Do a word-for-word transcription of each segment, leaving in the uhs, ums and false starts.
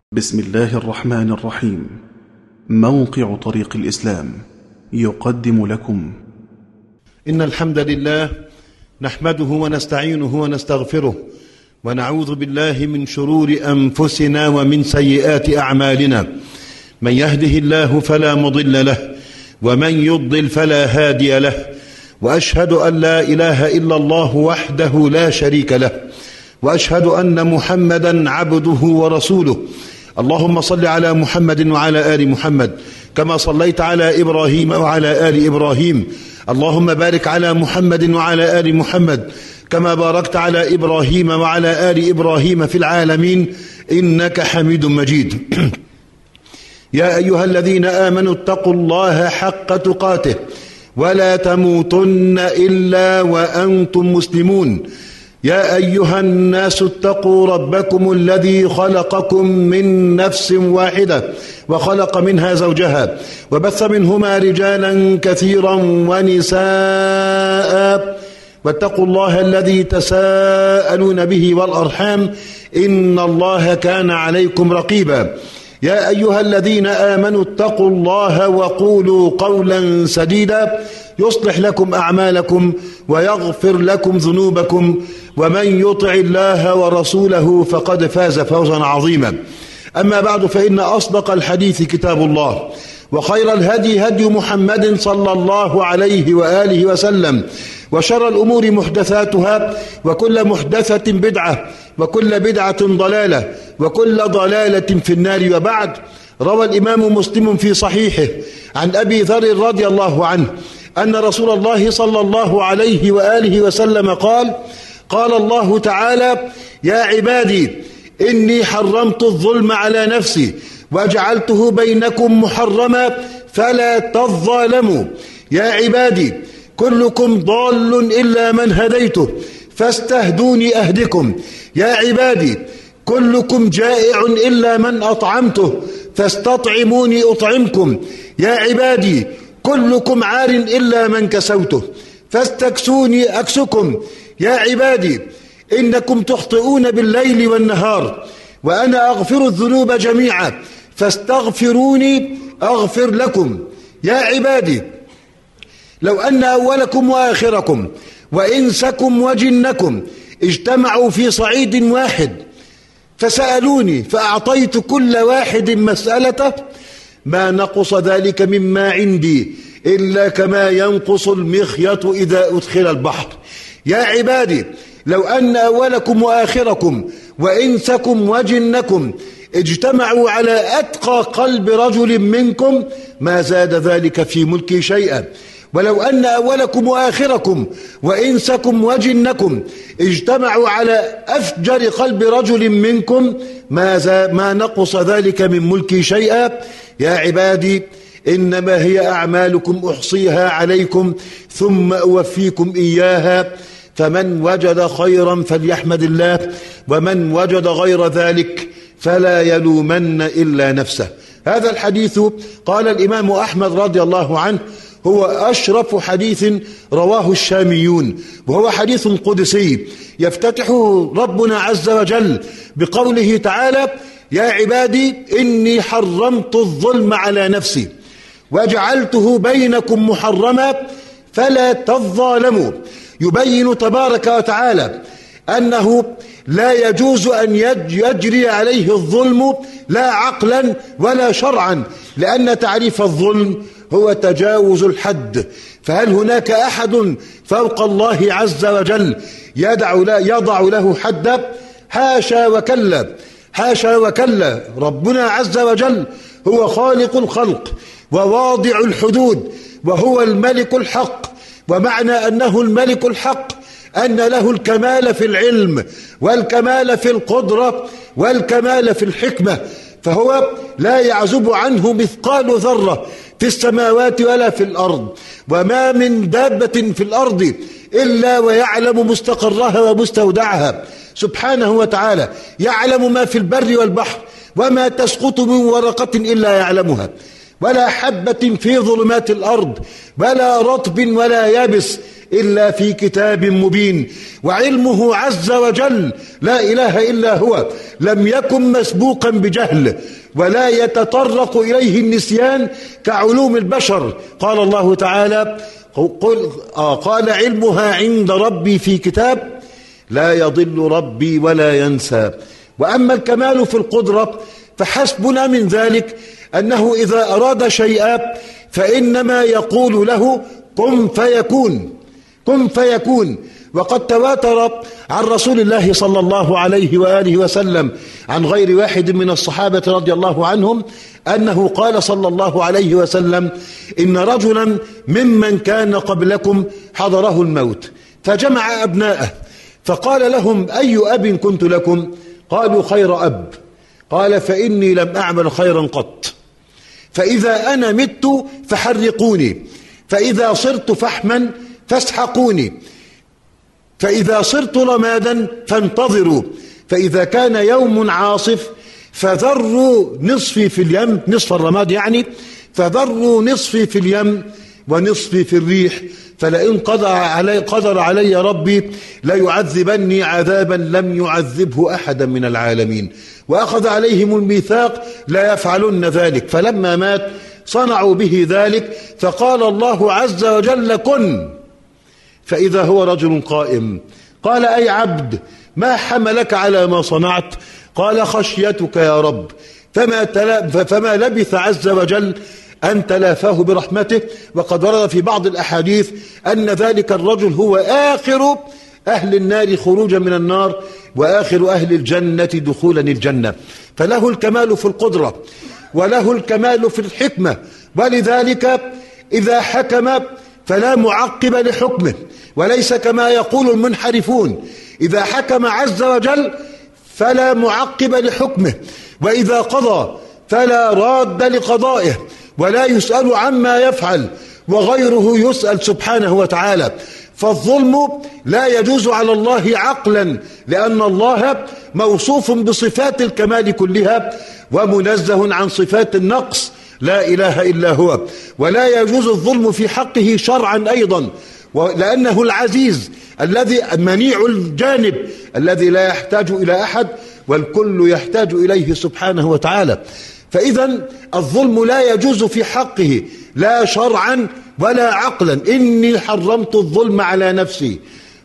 بسم الله الرحمن الرحيم. موقع طريق الإسلام يقدم لكم إن الحمد لله نحمده ونستعينه ونستغفره ونعوذ بالله من شرور أنفسنا ومن سيئات أعمالنا. من يهده الله فلا مضل له ومن يضلل فلا هادي له، وأشهد أن لا إله إلا الله وحده لا شريك له، وأشهد أن محمدا عبده ورسوله. اللهم صل على محمد وعلى آل محمد كما صليت على إبراهيم وعلى آل إبراهيم. اللهم بارك على محمد وعلى آل محمد كما باركت على إبراهيم وعلى آل إبراهيم في العالمين إنك حميد مجيد. يا أيها الذين آمنوا اتقوا الله حق تقاته ولا تموتن إلا وأنتم مسلمون. يا أيها الناس اتقوا ربكم الذي خلقكم من نفس واحدة وخلق منها زوجها وبث منهما رجالا كثيرا ونساء، واتقوا الله الذي تساءلون به والأرحام إن الله كان عليكم رقيبا. يا أيها الذين آمنوا اتقوا الله وقولوا قولا سديدا يصلح لكم أعمالكم ويغفر لكم ذنوبكم، ومن يطع الله ورسوله فقد فاز فوزا عظيما. أما بعد، فإن أصدق الحديث كتاب الله، وخير الهدي هدي محمد صلى الله عليه وآله وسلم، وشر الأمور محدثاتها، وكل محدثة بدعة، وكل بدعة ضلالة، وكل ضلالة في النار. وبعد، روى الإمام مسلم في صحيحه عن أبي ذر رضي الله عنه أن رسول الله صلى الله عليه وآله وسلم قال: قال الله تعالى: يا عبادي إني حرمت الظلم على نفسي وجعلته بينكم محرما فلا تظالموا. يا عبادي كلكم ضال إلا من هديته فاستهدوني أهدكم. يا عبادي كلكم جائع إلا من أطعمته فاستطعموني أطعمكم. يا عبادي كلكم عار إلا من كسوته فاستكسوني أكسكم. يا عبادي إنكم تخطئون بالليل والنهار وأنا أغفر الذنوب جميعا فاستغفروني أغفر لكم. يا عبادي لو أن أولكم وآخركم وإنسكم وجنكم اجتمعوا في صعيد واحد فسألوني فأعطيت كل واحد مسألته ما نقص ذلك مما عندي إلا كما ينقص المخيط إذا أدخل البحر. يا عبادي لو أن أولكم وآخركم وإنسكم وجنكم اجتمعوا على أتقى قلب رجل منكم ما زاد ذلك في ملكي شيئا، ولو أن أولكم وآخركم وإنسكم وجنكم اجتمعوا على أفجر قلب رجل منكم ما, ما نقص ذلك من ملكي شيئا. يا عبادي إنما هي أعمالكم أحصيها عليكم ثم أوفيكم إياها، فمن وجد خيرا فليحمد الله، ومن وجد غير ذلك فلا يلومن إلا نفسه. هذا الحديث قال الإمام أحمد رضي الله عنه هو أشرف حديث رواه الشاميون، وهو حديث قدسي يفتتحه ربنا عز وجل بقوله تعالى: يا عبادي إني حرمت الظلم على نفسي وجعلته بينكم محرما فلا تظالموا. يبين تبارك وتعالى أنه لا يجوز أن يجري عليه الظلم لا عقلا ولا شرعا، لأن تعريف الظلم هو تجاوز الحد. فهل هناك أحد فوق الله عز وجل يدع يضع له حدا؟ حاشا وكلا، حاشا وكلا. ربنا عز وجل هو خالق الخلق وواضع الحدود، وهو الملك الحق. ومعنى أنه الملك الحق أن له الكمال في العلم والكمال في القدرة والكمال في الحكمة، فهو لا يعزب عنه مثقال ذرة في السماوات ولا في الأرض، وما من دابة في الأرض إلا ويعلم مستقرها ومستودعها سبحانه وتعالى. يعلم ما في البر والبحر وما تسقط من ورقة إلا يعلمها، ولا حبة في ظلمات الأرض ولا رطب ولا يابس إلا في كتاب مبين. وعلمه عز وجل لا إله إلا هو لم يكن مسبوقا بجهل ولا يتطرق إليه النسيان كعلوم البشر. قال الله تعالى قل آه قال علمها عند ربي في كتاب لا يضل ربي ولا ينسى. وأما الكمال في القدرة فحسبنا من ذلك أنه إذا أراد شيئا فإنما يقول له كن فيكون، كن فيكون. وقد تواتر عن رسول الله صلى الله عليه وآله وسلم عن غير واحد من الصحابة رضي الله عنهم أنه قال صلى الله عليه وسلم إن رجلا ممن كان قبلكم حضره الموت فجمع أبناءه فقال لهم أي أب كنت لكم؟ قالوا خير أب. قال فإني لم أعمل خيرا قط، فإذا أنا مت فحرقوني، فإذا صرت فحما فاسحقوني، فإذا صرت رمادا فانتظروا، فإذا كان يوم عاصف فذروا نصفي في اليم، نصف الرماد يعني، فذروا نصفي في اليم ونصفي في الريح، فلئن قدر علي, قدر علي ربي ليعذبني عذابا لم يعذبه أحدا من العالمين. وأخذ عليهم الميثاق لا يفعلن ذلك، فلما مات صنعوا به ذلك، فقال الله عز وجل كن، فإذا هو رجل قائم. قال أي عبد ما حملك على ما صنعت؟ قال خشيتك يا رب. فما, فما لبث عز وجل أن تلافاه برحمته. وقد ورد في بعض الأحاديث أن ذلك الرجل هو آخر أهل النار خروجا من النار وآخر أهل الجنة دخولا الجنة. فله الكمال في القدرة وله الكمال في الحكمة، ولذلك إذا حكم فلا معقب لحكمه، وليس كما يقول المنحرفون إذا حكم عز وجل فلا معقب لحكمه، وإذا قضى فلا راد لقضائه، ولا يسأل عما يفعل وغيره يسأل سبحانه وتعالى. فالظلم لا يجوز على الله عقلا، لأن الله موصوف بصفات الكمال كلها ومنزه عن صفات النقص لا إله إلا هو. ولا يجوز الظلم في حقه شرعا أيضا، لأنه العزيز الذي منيع الجانب الذي لا يحتاج إلى أحد والكل يحتاج إليه سبحانه وتعالى. فإذا الظلم لا يجوز في حقه لا شرعا ولا عقلا. إني حرمت الظلم على نفسي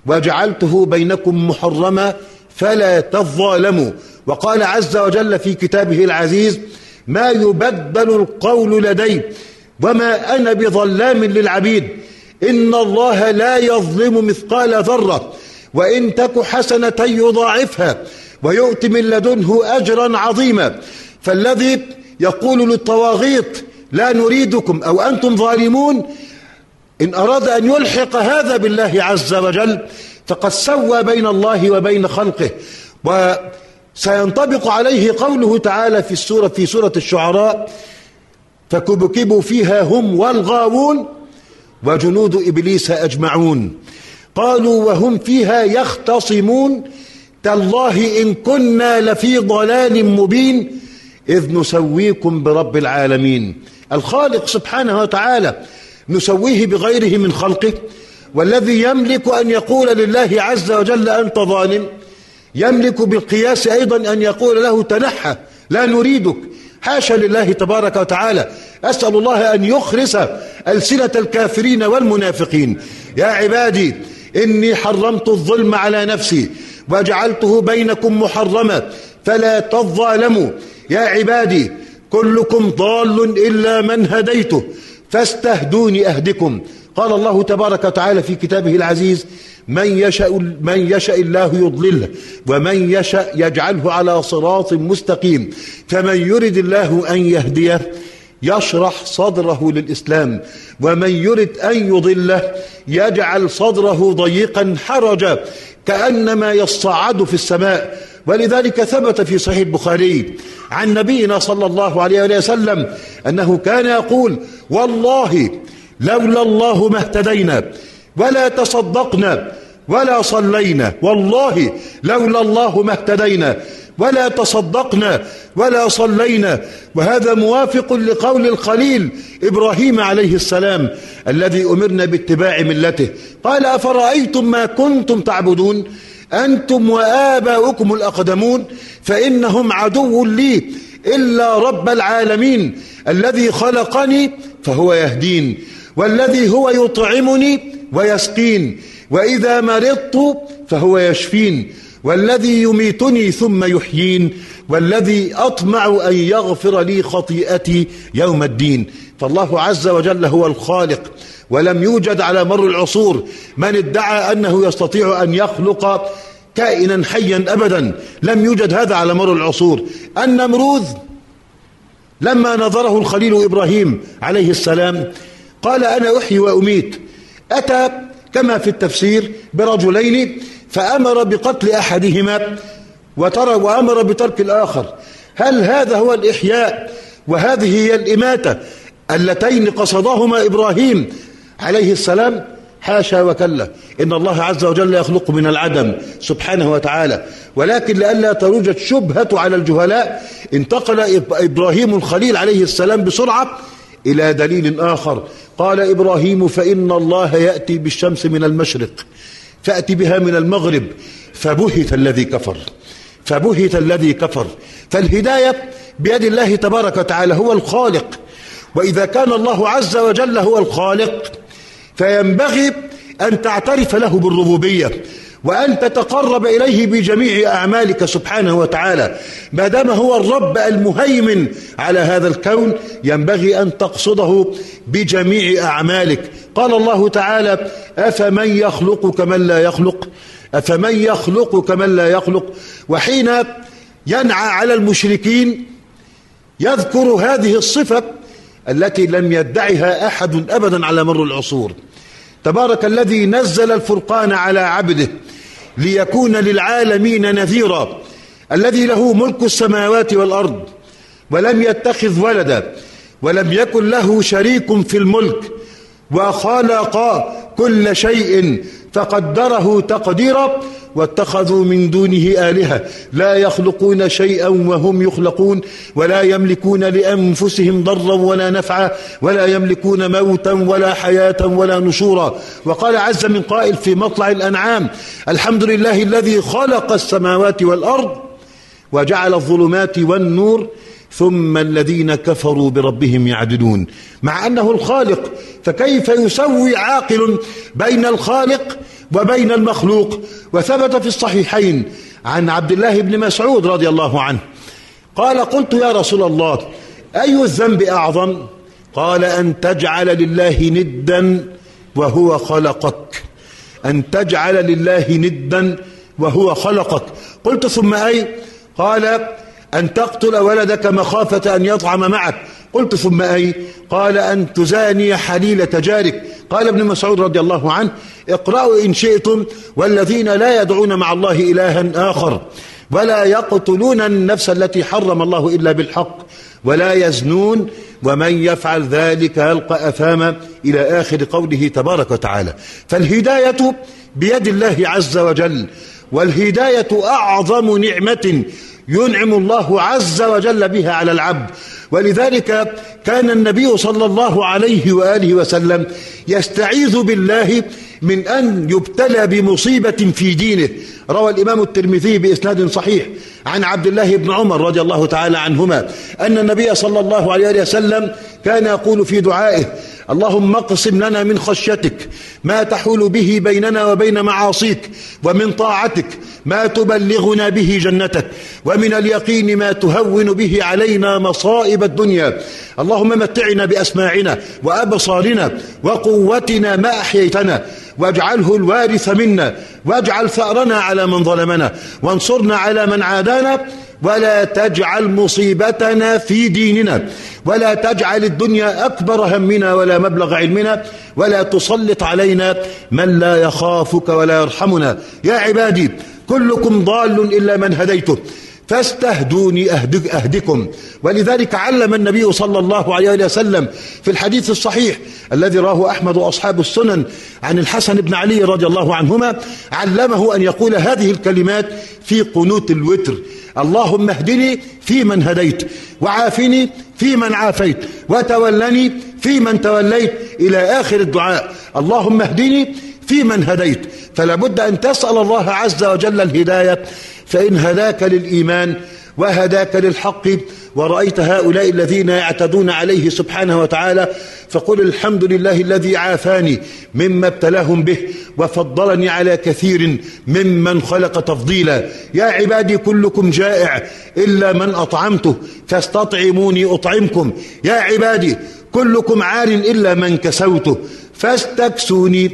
وجعلته بينكم محرما فلا تظالموا. وقال عز وجل في كتابه العزيز ما يبدل القول لدي وما أنا بظلام للعبيد إن الله لا يظلم مثقال ذرة وإن تك حسنة يضاعفها ويؤت من لدنه أجرا عظيما. فالذي يقول للطواغيت لا نريدكم أو أنتم ظالمون إن أراد أن يلحق هذا بالله عز وجل فقد سوى بين الله وبين خلقه. وسينطبق عليه قوله تعالى في السورة في سورة الشعراء فكبكبوا فيها هم والغاوون وجنود إبليس أجمعون قالوا وهم فيها يختصمون تالله إن كنا لفي ضلال مبين إذ نسويكم برب العالمين. الخالق سبحانه وتعالى نسويه بغيره من خلقه، والذي يملك أن يقول لله عز وجل أنت ظالم يملك بالقياس أيضا أن يقول له تنحى لا نريدك. حاشا لله تبارك وتعالى. أسأل الله أن يخرس ألسنة الكافرين والمنافقين. يا عبادي إني حرمت الظلم على نفسي وجعلته بينكم محرما فلا تظالموا. يا عبادي كلكم ضال إلا من هديته فاستهدوني أهدكم. قال الله تبارك وتعالى في كتابه العزيز من يشاء, من يشاء الله يضلله ومن يشاء يجعله على صراط مستقيم. فمن يرد الله أن يهديه يشرح صدره للإسلام ومن يرد أن يضله يجعل صدره ضيقا حرجا كأنما يصعد في السماء. ولذلك ثبت في صحيح البخاري عن نبينا صلى الله عليه وسلم أنه كان يقول والله لولا الله ما اهتدينا ولا تصدقنا ولا صلينا، والله لولا الله ما اهتدينا ولا تصدقنا ولا صلينا. وهذا موافق لقول الخليل إبراهيم عليه السلام الذي أمرنا باتباع ملته. قال أفرأيتم ما كنتم تعبدون أنتم وآباؤكم الأقدمون فإنهم عدو لي إلا رب العالمين الذي خلقني فهو يهدين والذي هو يطعمني ويسقين وإذا مرضت فهو يشفين والذي يميتني ثم يحيين والذي أطمع أن يغفر لي خطيئتي يوم الدين. فالله عز وجل هو الخالق، ولم يوجد على مر العصور من ادعى أنه يستطيع أن يخلق كائنا حيا أبدا، لم يوجد هذا على مر العصور. النمروذ لما نظره الخليل إبراهيم عليه السلام قال أنا أحيي وأميت، أتى كما في التفسير برجلين فأمر بقتل أحدهما وترى وأمر بترك الآخر. هل هذا هو الإحياء وهذه هي الإماتة اللتين قصدهما إبراهيم عليه السلام؟ حاشا وكلا، إن الله عز وجل يخلق من العدم سبحانه وتعالى. ولكن لئلا توجد شبهة على الجهلاء انتقل إبراهيم الخليل عليه السلام بسرعة إلى دليل آخر. قال إبراهيم فإن الله يأتي بالشمس من المشرق فأتي بها من المغرب فبهت الذي كفر فبهت الذي كفر. فالهداية بيد الله تبارك وتعالى، هو الخالق. وإذا كان الله عز وجل هو الخالق فينبغي أن تعترف له بالربوبية وأن تتقرب إليه بجميع أعمالك سبحانه وتعالى. ما دام هو الرب المهيمن على هذا الكون ينبغي أن تقصده بجميع أعمالك. قال الله تعالى أفمن يخلق كمن لا يخلق أفمن يخلق كمن لا يخلق. وحين ينعى على المشركين يذكر هذه الصفة التي لم يدعها أحد أبدا على مر العصور. تبارك الذي نزل الفرقان على عبده ليكون للعالمين نذيرا، الذي له ملك السماوات والأرض ولم يتخذ ولدا ولم يكن له شريك في الملك وخلق كل شيء فقدره تقديرا واتخذوا من دونه آلهة لا يخلقون شيئا وهم يخلقون ولا يملكون لأنفسهم ضرا ولا نفعا ولا يملكون موتا ولا حياة ولا نشورا. وقال عز من قائل في مطلع الأنعام الحمد لله الذي خلق السماوات والأرض وجعل الظلمات والنور ثم الذين كفروا بربهم يعدلون. مع أنه الخالق فكيف يسوي عاقل بين الخالق وبين المخلوق؟ وثبت في الصحيحين عن عبد الله بن مسعود رضي الله عنه قال قلت يا رسول الله أي الذنب أعظم؟ قال أن تجعل لله ندا وهو خلقك أن تجعل لله ندا وهو خلقك. قلت ثم أي؟ قال أن تقتل ولدك مخافة أن يطعم معك. قلت ثم أي؟ قال أن تزاني حليلة جارك. قال ابن مسعود رضي الله عنه اقرأوا إن شئتم والذين لا يدعون مع الله إلها آخر ولا يقتلون النفس التي حرم الله إلا بالحق ولا يزنون ومن يفعل ذلك يلقى أثاما إلى آخر قوله تبارك وتعالى. فالهداية بيد الله عز وجل، والهداية أعظم نعمة ينعم الله عز وجل بها على العبد. ولذلك كان النبي صلى الله عليه وآله وسلم يستعيذ بالله من أن يبتلى بمصيبة في دينه. روى الإمام الترمذي بإسناد صحيح عن عبد الله بن عمر رضي الله تعالى عنهما أن النبي صلى الله عليه وسلم كان يقول في دعائه اللهم اقسم لنا من خشيتك ما تحول به بيننا وبين معاصيك ومن طاعتك ما تبلغنا به جنتك ومن اليقين ما تهون به علينا مصائب الدنيا اللهم متعنا بأسماعنا وأبصارنا وقوتنا ما أحييتنا واجعله الوارث منا واجعل ثأرنا على من ظلمنا وانصرنا على من عادانا ولا تجعل مصيبتنا في ديننا ولا تجعل الدنيا أكبر همنا ولا مبلغ علمنا ولا تسلط علينا من لا يخافك ولا يرحمنا. يا عبادي كلكم ضال إلا من هديته فاستهدوني أهدك أهدكم. ولذلك علم النبي صلى الله عليه وسلم في الحديث الصحيح الذي رواه أحمد وأصحاب السنن عن الحسن بن علي رضي الله عنهما، علمه أن يقول هذه الكلمات في قنوت الوتر: اللهم اهدني فيمن هديت، وعافني فيمن عافيت، وتولني فيمن توليت، إلى آخر الدعاء. اللهم اهدني فيمن هديت. فلا بد أن تسأل الله عز وجل الهداية، فإن هداك للإيمان وهداك للحق ورأيت هؤلاء الذين يعتدون عليه سبحانه وتعالى، فقل الحمد لله الذي عافاني مما ابتلاهم به وفضلني على كثير ممن خلق تفضيلا. يا عبادي كلكم جائع إلا من أطعمته فاستطعموني أطعمكم. يا عبادي كلكم عار إلا من كسوته فاستكسوني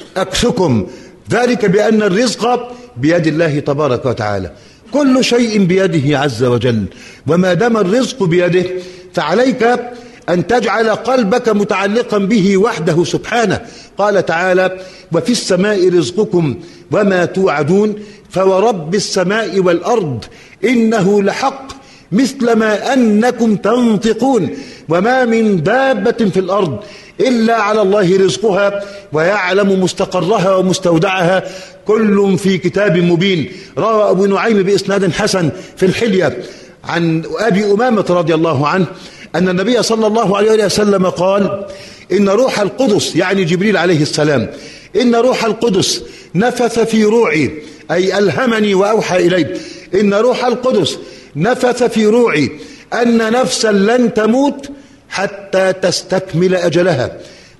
أكسكم. ذلك بأن الرزق بيد الله تبارك وتعالى، كل شيء بيده عز وجل، وما دام الرزق بيده فعليك أن تجعل قلبك متعلقا به وحده سبحانه. قال تعالى: وفي السماء رزقكم وما توعدون فورب السماء والأرض إنه لحق مثل ما أنكم تنطقون وما من دابة في الأرض إلا على الله رزقها ويعلم مستقرها ومستودعها كل في كتاب مبين. روى أبو نعيم بإسناد حسن في الحلية عن أبي أمامة رضي الله عنه أن النبي صلى الله عليه وسلم قال: إن روح القدس، يعني جبريل عليه السلام، إن روح القدس نفث في روعي، أي ألهمني وأوحى إلي، إن روح القدس نفث في روعي أن نفسا لن تموت حتى تستكمل أجلها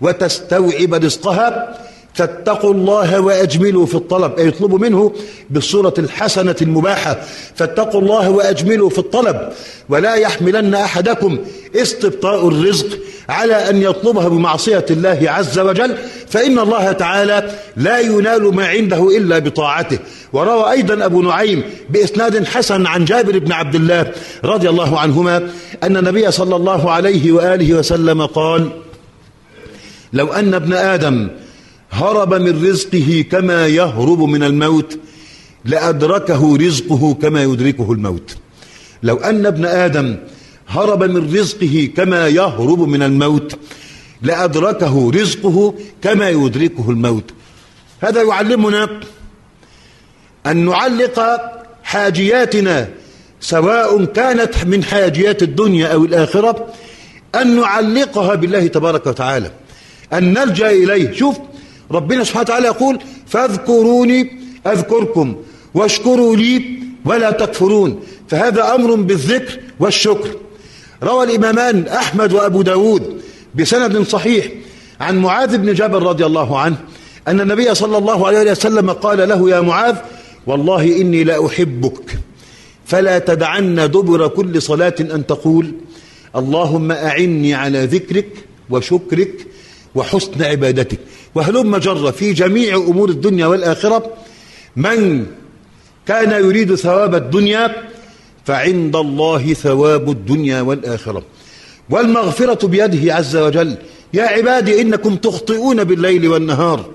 وتستوعب رزقها، فاتقوا الله وأجملوا في الطلب، أي يطلبوا منه بالصورة الحسنة المباحة. فاتقوا الله وأجملوا في الطلب، ولا يحملن أحدكم استبطاء الرزق على أن يطلبها بمعصية الله عز وجل، فإن الله تعالى لا ينال ما عنده إلا بطاعته. وروى أيضا أبو نعيم بإسناد حسن عن جابر بن عبد الله رضي الله عنهما أن النبي صلى الله عليه وآله وسلم قال: لو أن ابن آدم هرب من رزقه كما يهرب من الموت لأدركه رزقه كما يدركه الموت. لو أن ابن آدم هرب من رزقه كما يهرب من الموت لأدركه رزقه كما يدركه الموت. هذا يعلمنا أن نعلق حاجياتنا سواء كانت من حاجيات الدنيا أو الآخرة، أن نعلقها بالله تبارك وتعالى، أن نلجأ إليه. شوف ربنا سبحانه وتعالى يقول: فاذكروني أذكركم واشكروا لي ولا تكفرون. فهذا أمر بالذكر والشكر. روى الإمامان أحمد وأبو داود بسند صحيح عن معاذ بن جبل رضي الله عنه أن النبي صلى الله عليه وسلم قال له: يا معاذ والله إني لا أحبك، فلا تدعن دبر كل صلاة أن تقول: اللهم أعني على ذكرك وشكرك وحسن عبادتك. وهلم جر في جميع أمور الدنيا والآخرة، من كان يريد ثواب الدنيا فعند الله ثواب الدنيا والآخرة، والمغفرة بيده عز وجل. يا عبادي إنكم تخطئون بالليل والنهار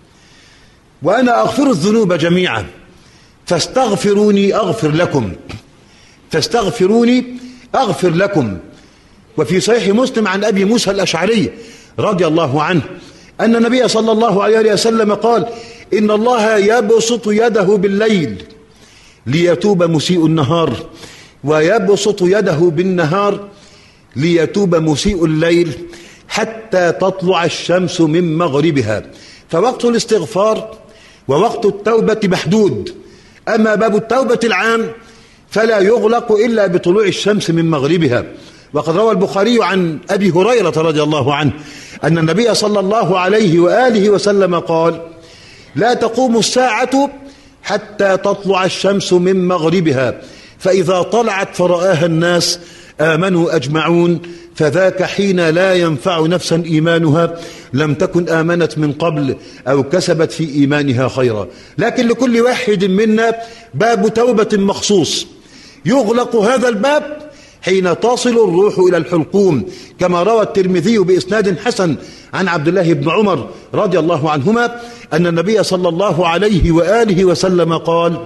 وأنا أغفر الذنوب جميعا فاستغفروني أغفر لكم، فاستغفروني أغفر لكم. وفي صحيح مسلم عن أبي موسى الأشعري رضي الله عنه أن النبي صلى الله عليه وسلم قال: إن الله يبسط يده بالليل ليتوب مسيء النهار، ويبسط يده بالنهار ليتوب مسيء الليل حتى تطلع الشمس من مغربها. فوقت الاستغفار ووقت التوبة محدود، أما باب التوبة العام فلا يغلق إلا بطلوع الشمس من مغربها. وقد روى البخاري عن أبي هريرة رضي الله عنه أن النبي صلى الله عليه وآله وسلم قال: لا تقوم الساعة حتى تطلع الشمس من مغربها، فإذا طلعت فرآها الناس آمنوا أجمعون، فذاك حين لا ينفع نفسا إيمانها لم تكن آمنت من قبل أو كسبت في إيمانها خيرا. لكن لكل واحد منا باب توبة مخصوص، يغلق هذا الباب حين تصل الروح إلى الحلقوم، كما روى الترمذي بإسناد حسن عن عبد الله بن عمر رضي الله عنهما أن النبي صلى الله عليه وآله وسلم قال: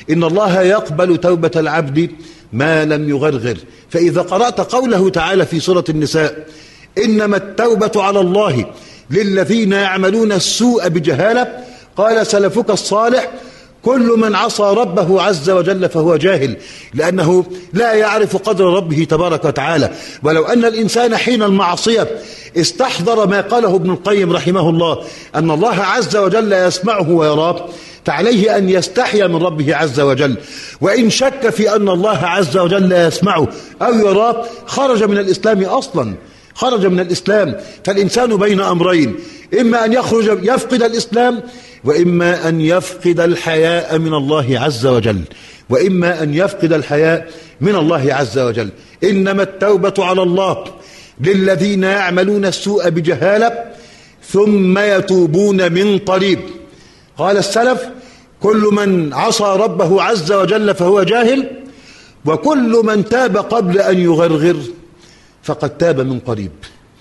إن الله يقبل توبة العبد ما لم يغرغر. فإذا قرأت قوله تعالى في سورة النساء إنما التوبة على الله للذين يعملون السوء بجهالة، قال سلفك الصالح كل من عصى ربه عز وجل فهو جاهل، لأنه لا يعرف قدر ربه تبارك وتعالى. ولو أن الإنسان حين المعصية استحضر ما قاله ابن القيم رحمه الله أن الله عز وجل يسمعه ويراه، فعليه أن يستحيا من ربه عز وجل. وإن شك في أن الله عز وجل يسمعه أو يراه خرج من الإسلام أصلا، خرج من الإسلام. فالإنسان بين أمرين، إما أن يخرج يفقد الإسلام، وإما أن يفقد الحياء من الله عز وجل، وإما أن يفقد الحياء من الله عز وجل. إنما التوبة على الله للذين يعملون السوء بجهالة ثم يتوبون من قريب. قال السلف كل من عصى ربه عز وجل فهو جاهل، وكل من تاب قبل أن يغرغر فقد تاب من قريب.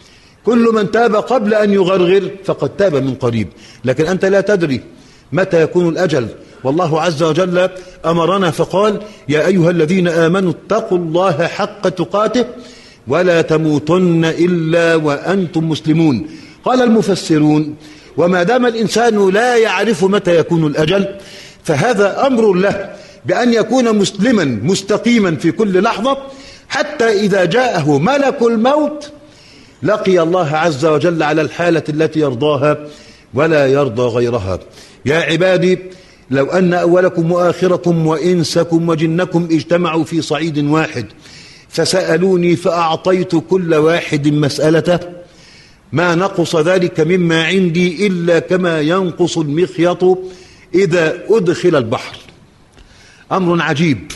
كل من تاب قبل أن يغرغر فقد تاب من قريب. لكن أنت لا تدري متى يكون الأجل، والله عز وجل أمرنا فقال يا أيها الذين آمنوا اتقوا الله حق تقاته ولا تموتن إلا وأنتم مسلمون. قال المفسرون وما دام الإنسان لا يعرف متى يكون الأجل فهذا أمر له بأن يكون مسلما مستقيما في كل لحظة، حتى إذا جاءه ملك الموت لقي الله عز وجل على الحالة التي يرضاها ولا يرضى غيرها. يا عبادي لو أن أولكم وآخركم وإنسكم وجنكم اجتمعوا في صعيد واحد فسألوني فأعطيت كل واحد مسألته ما نقص ذلك مما عندي إلا كما ينقص المخيط إذا أدخل البحر. أمر عجيب،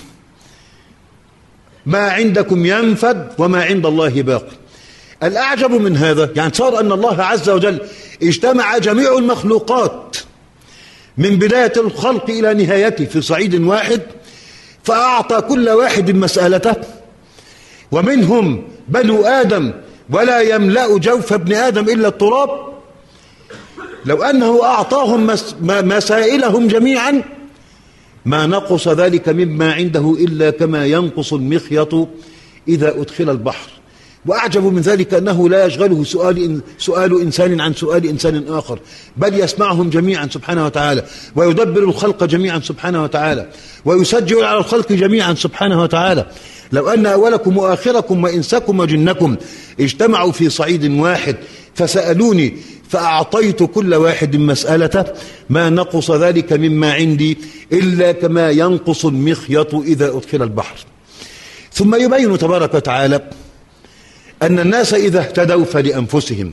ما عندكم ينفد وما عند الله باق. الأعجب من هذا يعني صار أن الله عز وجل اجتمع جميع المخلوقات من بداية الخلق إلى نهايته في صعيد واحد، فأعطى كل واحد مسألته، ومنهم بنو آدم ولا يملأ جوف ابن آدم إلا التراب. لو أنه أعطاهم مسائلهم جميعا ما نقص ذلك مما عنده إلا كما ينقص المخيط إذا أدخل البحر. وأعجب من ذلك أنه لا يشغله سؤال, سؤال إنسان عن سؤال إنسان آخر، بل يسمعهم جميعا سبحانه وتعالى، ويدبر الخلق جميعا سبحانه وتعالى، ويسجل على الخلق جميعا سبحانه وتعالى. لو أن أولكم وآخركم وإنسكم وجنكم اجتمعوا في صعيد واحد فسألوني فأعطيت كل واحد مسألته ما نقص ذلك مما عندي إلا كما ينقص المخيط إذا أدخل البحر. ثم يبين تبارك وتعالى أن الناس إذا اهتدوا فلأنفسهم،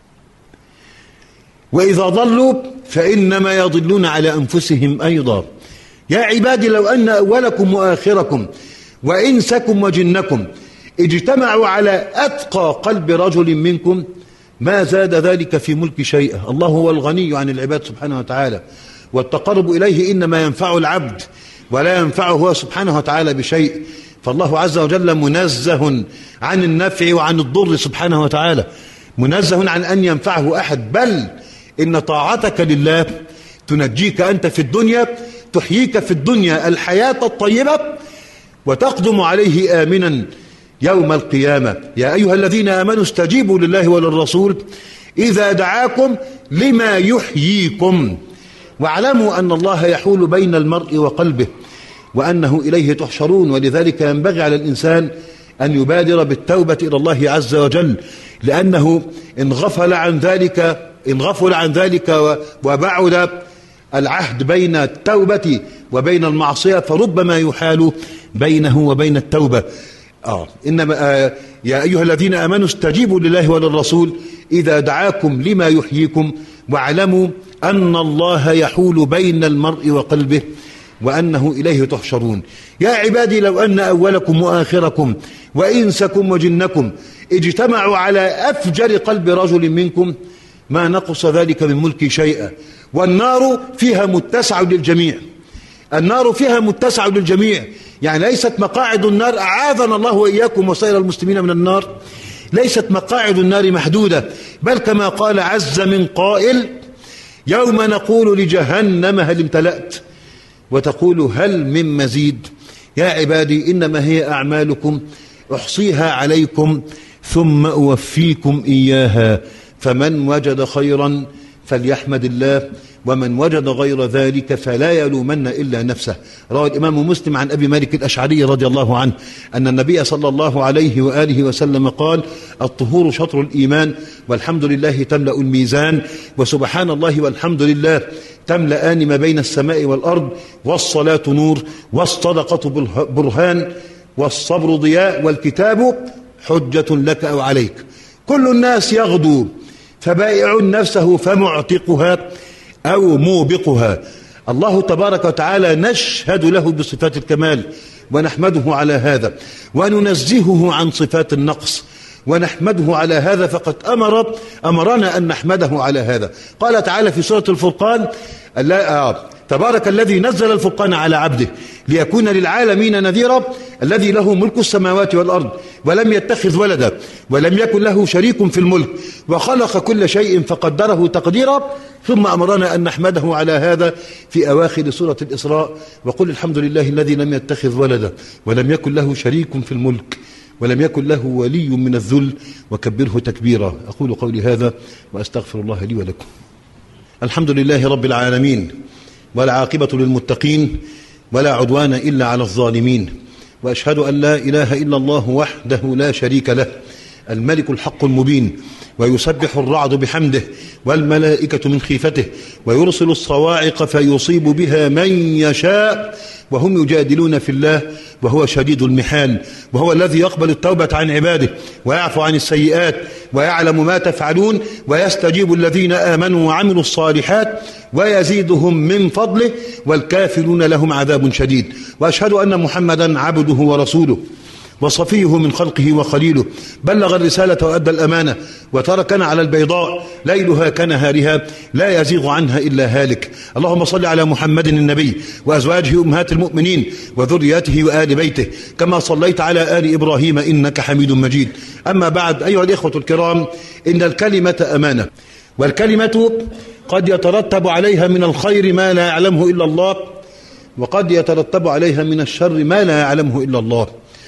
وإذا ضلوا فإنما يضلون على أنفسهم أيضا. يا عبادي لو أن أولكم وآخركم وإنسكم وجنكم اجتمعوا على أتقى قلب رجل منكم ما زاد ذلك في ملك شيئا. الله هو الغني عن العباد سبحانه وتعالى، والتقرب إليه إنما ينفع العبد ولا ينفعه هو سبحانه وتعالى بشيء. فالله عز وجل منزه عن النفع وعن الضر سبحانه وتعالى، منزه عن أن ينفعه أحد، بل إن طاعتك لله تنجيك أنت في الدنيا، تحييك في الدنيا الحياة الطيبة، وتقدم عليه آمنا يوم القيامة. يا أيها الذين آمنوا استجيبوا لله وللرسول إذا دعاكم لما يحييكم، واعلموا أن الله يحول بين المرء وقلبه وأنه إليه تحشرون. ولذلك ينبغي على الإنسان أن يبادر بالتوبة إلى الله عز وجل، لأنه إن غفل عن ذلك إن غفل عن ذلك وبعد العهد بين التوبة وبين المعصية فربما يحال بينه وبين التوبة. آه إنما آه يا أيها الذين آمنوا استجيبوا لله وللرسول إذا دعاكم لما يحييكم واعلموا أن الله يحول بين المرء وقلبه وأنه إليه تحشرون. يا عبادي لو أن أولكم وآخركم وإنسكم وجنكم اجتمعوا على أفجر قلب رجل منكم ما نقص ذلك من ملكي شيئا. والنار فيها متسع للجميع، النار فيها متسع للجميع، يعني ليست مقاعد النار، أعاذنا الله وإياكم وسائر المسلمين من النار، ليست مقاعد النار محدودة، بل كما قال عز من قائل يوم نقول لجهنم هل امتلأت وتقول هل من مزيد؟ يا عبادي إنما هي أعمالكم أحصيها عليكم ثم أوفيكم إياها، فمن وجد خيرا فليحمد الله، ومن وجد غير ذلك فلا يلومن إلا نفسه. روى الإمام مسلم عن أبي مالك الأشعري رضي الله عنه أن النبي صلى الله عليه وآله وسلم قال: الطهور شطر الإيمان، والحمد لله تملأ الميزان، وسبحان الله والحمد لله تملأان ما بين السماء والأرض، والصلاة نور، والصدقة برهان، والصبر ضياء، والكتاب حجة لك أو عليك. كل الناس يغدو فبائع نفسه فمعتقها أو موبقها. الله تبارك وتعالى نشهد له بصفات الكمال ونحمده على هذا، وننزهه عن صفات النقص ونحمده على هذا، فقد أمر أمرنا أن نحمده على هذا. قال تعالى في سورة الفرقان: تبارك الذي نزل الفرقان على عبده ليكون للعالمين نذيرا، الذي له ملك السماوات والأرض ولم يتخذ ولدا ولم يكن له شريك في الملك وخلق كل شيء فقدره تقديرا، ثم أمرنا أن نحمده على هذا في أواخر سورة الإسراء: وقل الحمد لله الذي لم يتخذ ولدا ولم يكن له شريك في الملك ولم يكن له ولي من الذل وكبره تكبيرا. أقول قولي هذا وأستغفر الله لي ولكم. الحمد لله رب العالمين، والعاقبة للمتقين، ولا عدوان إلا على الظالمين، وأشهد أن لا إله إلا الله وحده لا شريك له، الملك الحق المبين، ويسبح الرعد بحمده والملائكة من خيفته، ويرسل الصواعق فيصيب بها من يشاء، وهم يجادلون في الله وهو شديد المحال، وهو الذي يقبل التوبة عن عباده ويعفو عن السيئات ويعلم ما تفعلون، ويستجيب الذين آمنوا وعملوا الصالحات ويزيدهم من فضله، والكافرون لهم عذاب شديد. وأشهد أن محمدا عبده ورسوله وصفيه من خلقه وخليله، بلغ الرسالة وأدى الأمانة، وتركنا على البيضاء ليلها كنهارها لا يزيغ عنها إلا هالك. اللهم صل على محمد النبي وأزواجه أمهات المؤمنين وذرياته وآل بيته، كما صليت على آل إبراهيم إنك حميد مجيد. أما بعد، أيها الإخوة الكرام، إن الكلمة أمانة، والكلمة قد يترتب عليها من الخير ما لا يعلمه إلا الله، وقد يترتب عليها من الشر ما لا يعلمه إلا الله.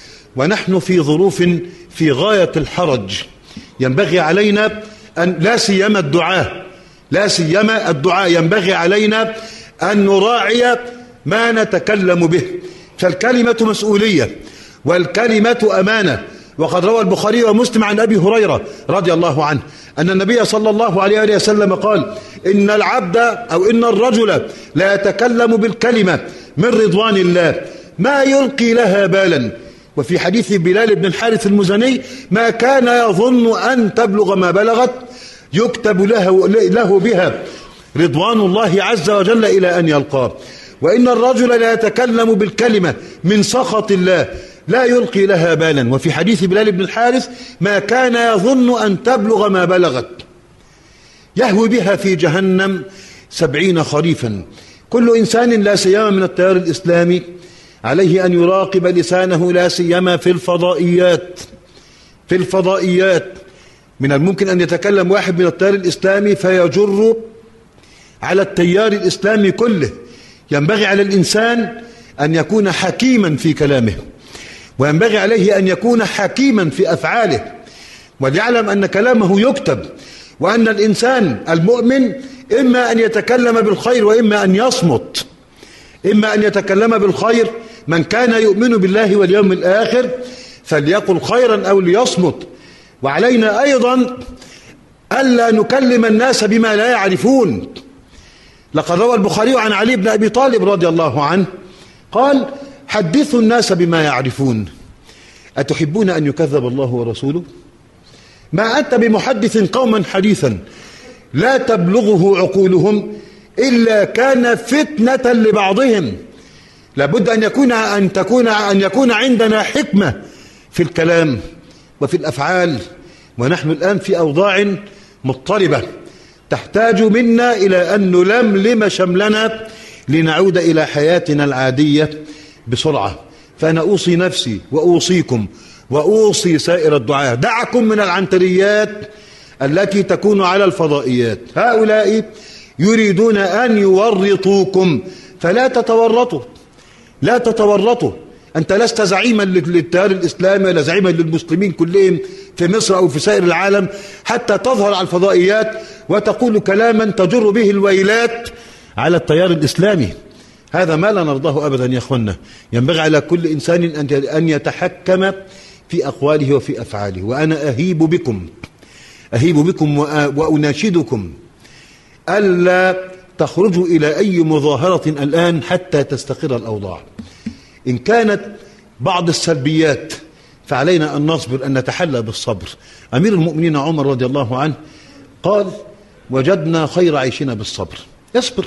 ونحن في ظروف في غاية الحرج، ينبغي علينا أن لا سيما الدعاء لا سيما الدعاء ينبغي علينا أن نراعي ما نتكلم به، فالكلمة مسؤولية والكلمة أمانة. وقد روى البخاري ومسلم عن أبي هريرة رضي الله عنه أن النبي صلى الله عليه وسلم قال: إن العبد أو إن الرجل لا يتكلم بالكلمة من رضوان الله ما يلقي لها بالا. وفي حديث بلال بن الحارث المزني: ما كان يظن أن تبلغ ما بلغت يكتب له, له بها رضوان الله عز وجل إلى أن يلقاه. وإن الرجل لا يتكلم بالكلمة من سخط الله لا يلقي لها بالا. وفي حديث بلال بن الحارث: ما كان يظن أن تبلغ ما بلغت يهوي بها في جهنم سبعين خريفا. كل إنسان لا سيما من التيار الإسلامي عليه أن يراقب لسانه، لا سيما في الفضائيات في الفضائيات من الممكن أن يتكلم واحد من التيار الإسلامي فيجر على التيار الإسلامي كله. ينبغي على الإنسان أن يكون حكيما في كلامه، وينبغي عليه أن يكون حكيما في أفعاله، وليعلم أن كلامه يكتب، وأن الإنسان المؤمن إما أن يتكلم بالخير وإما أن يصمت. إما أن يتكلم بالخير، من كان يؤمن بالله واليوم الآخر فليقل خيرا أو ليصمت. وعلينا أيضا ألا نكلم الناس بما لا يعرفون. لقد روى البخاري عن علي بن أبي طالب رضي الله عنه قال: حدثوا الناس بما يعرفون، أتحبون أن يكذب الله ورسوله؟ ما أنت بمحدث قوما حديثا لا تبلغه عقولهم إلا كان فتنة لبعضهم. لابد أن يكون أن تكون أن يكون عندنا حكمة في الكلام وفي الأفعال، ونحن الآن في أوضاع مضطربة تحتاج منا إلى أن نلملم شملنا لنعود إلى حياتنا العادية بسرعة. فأنا أوصي نفسي وأوصيكم وأوصي سائر الدعاة: دعكم من العنتريات التي تكون على الفضائيات. هؤلاء يريدون أن يورطوكم فلا تتورطوا، لا تتورطوا. أنت لست زعيما للتيار الإسلامي ولا زعيما للمسلمين كلهم في مصر أو في سائر العالم حتى تظهر على الفضائيات وتقول كلاما تجر به الويلات على التيار الإسلامي. هذا ما لا نرضاه أبدا يا أخوانا. ينبغي على كل إنسان أن يتحكم في أقواله وفي أفعاله. وأنا أهيب بكم أهيب بكم وأناشدكم ألا تخرجوا إلى أي مظاهرة الآن حتى تستقر الأوضاع. إن كانت بعض السلبيات فعلينا أن نصبر، أن نتحلى بالصبر. أمير المؤمنين عمر رضي الله عنه قال: وجدنا خير عيشنا بالصبر. اصبر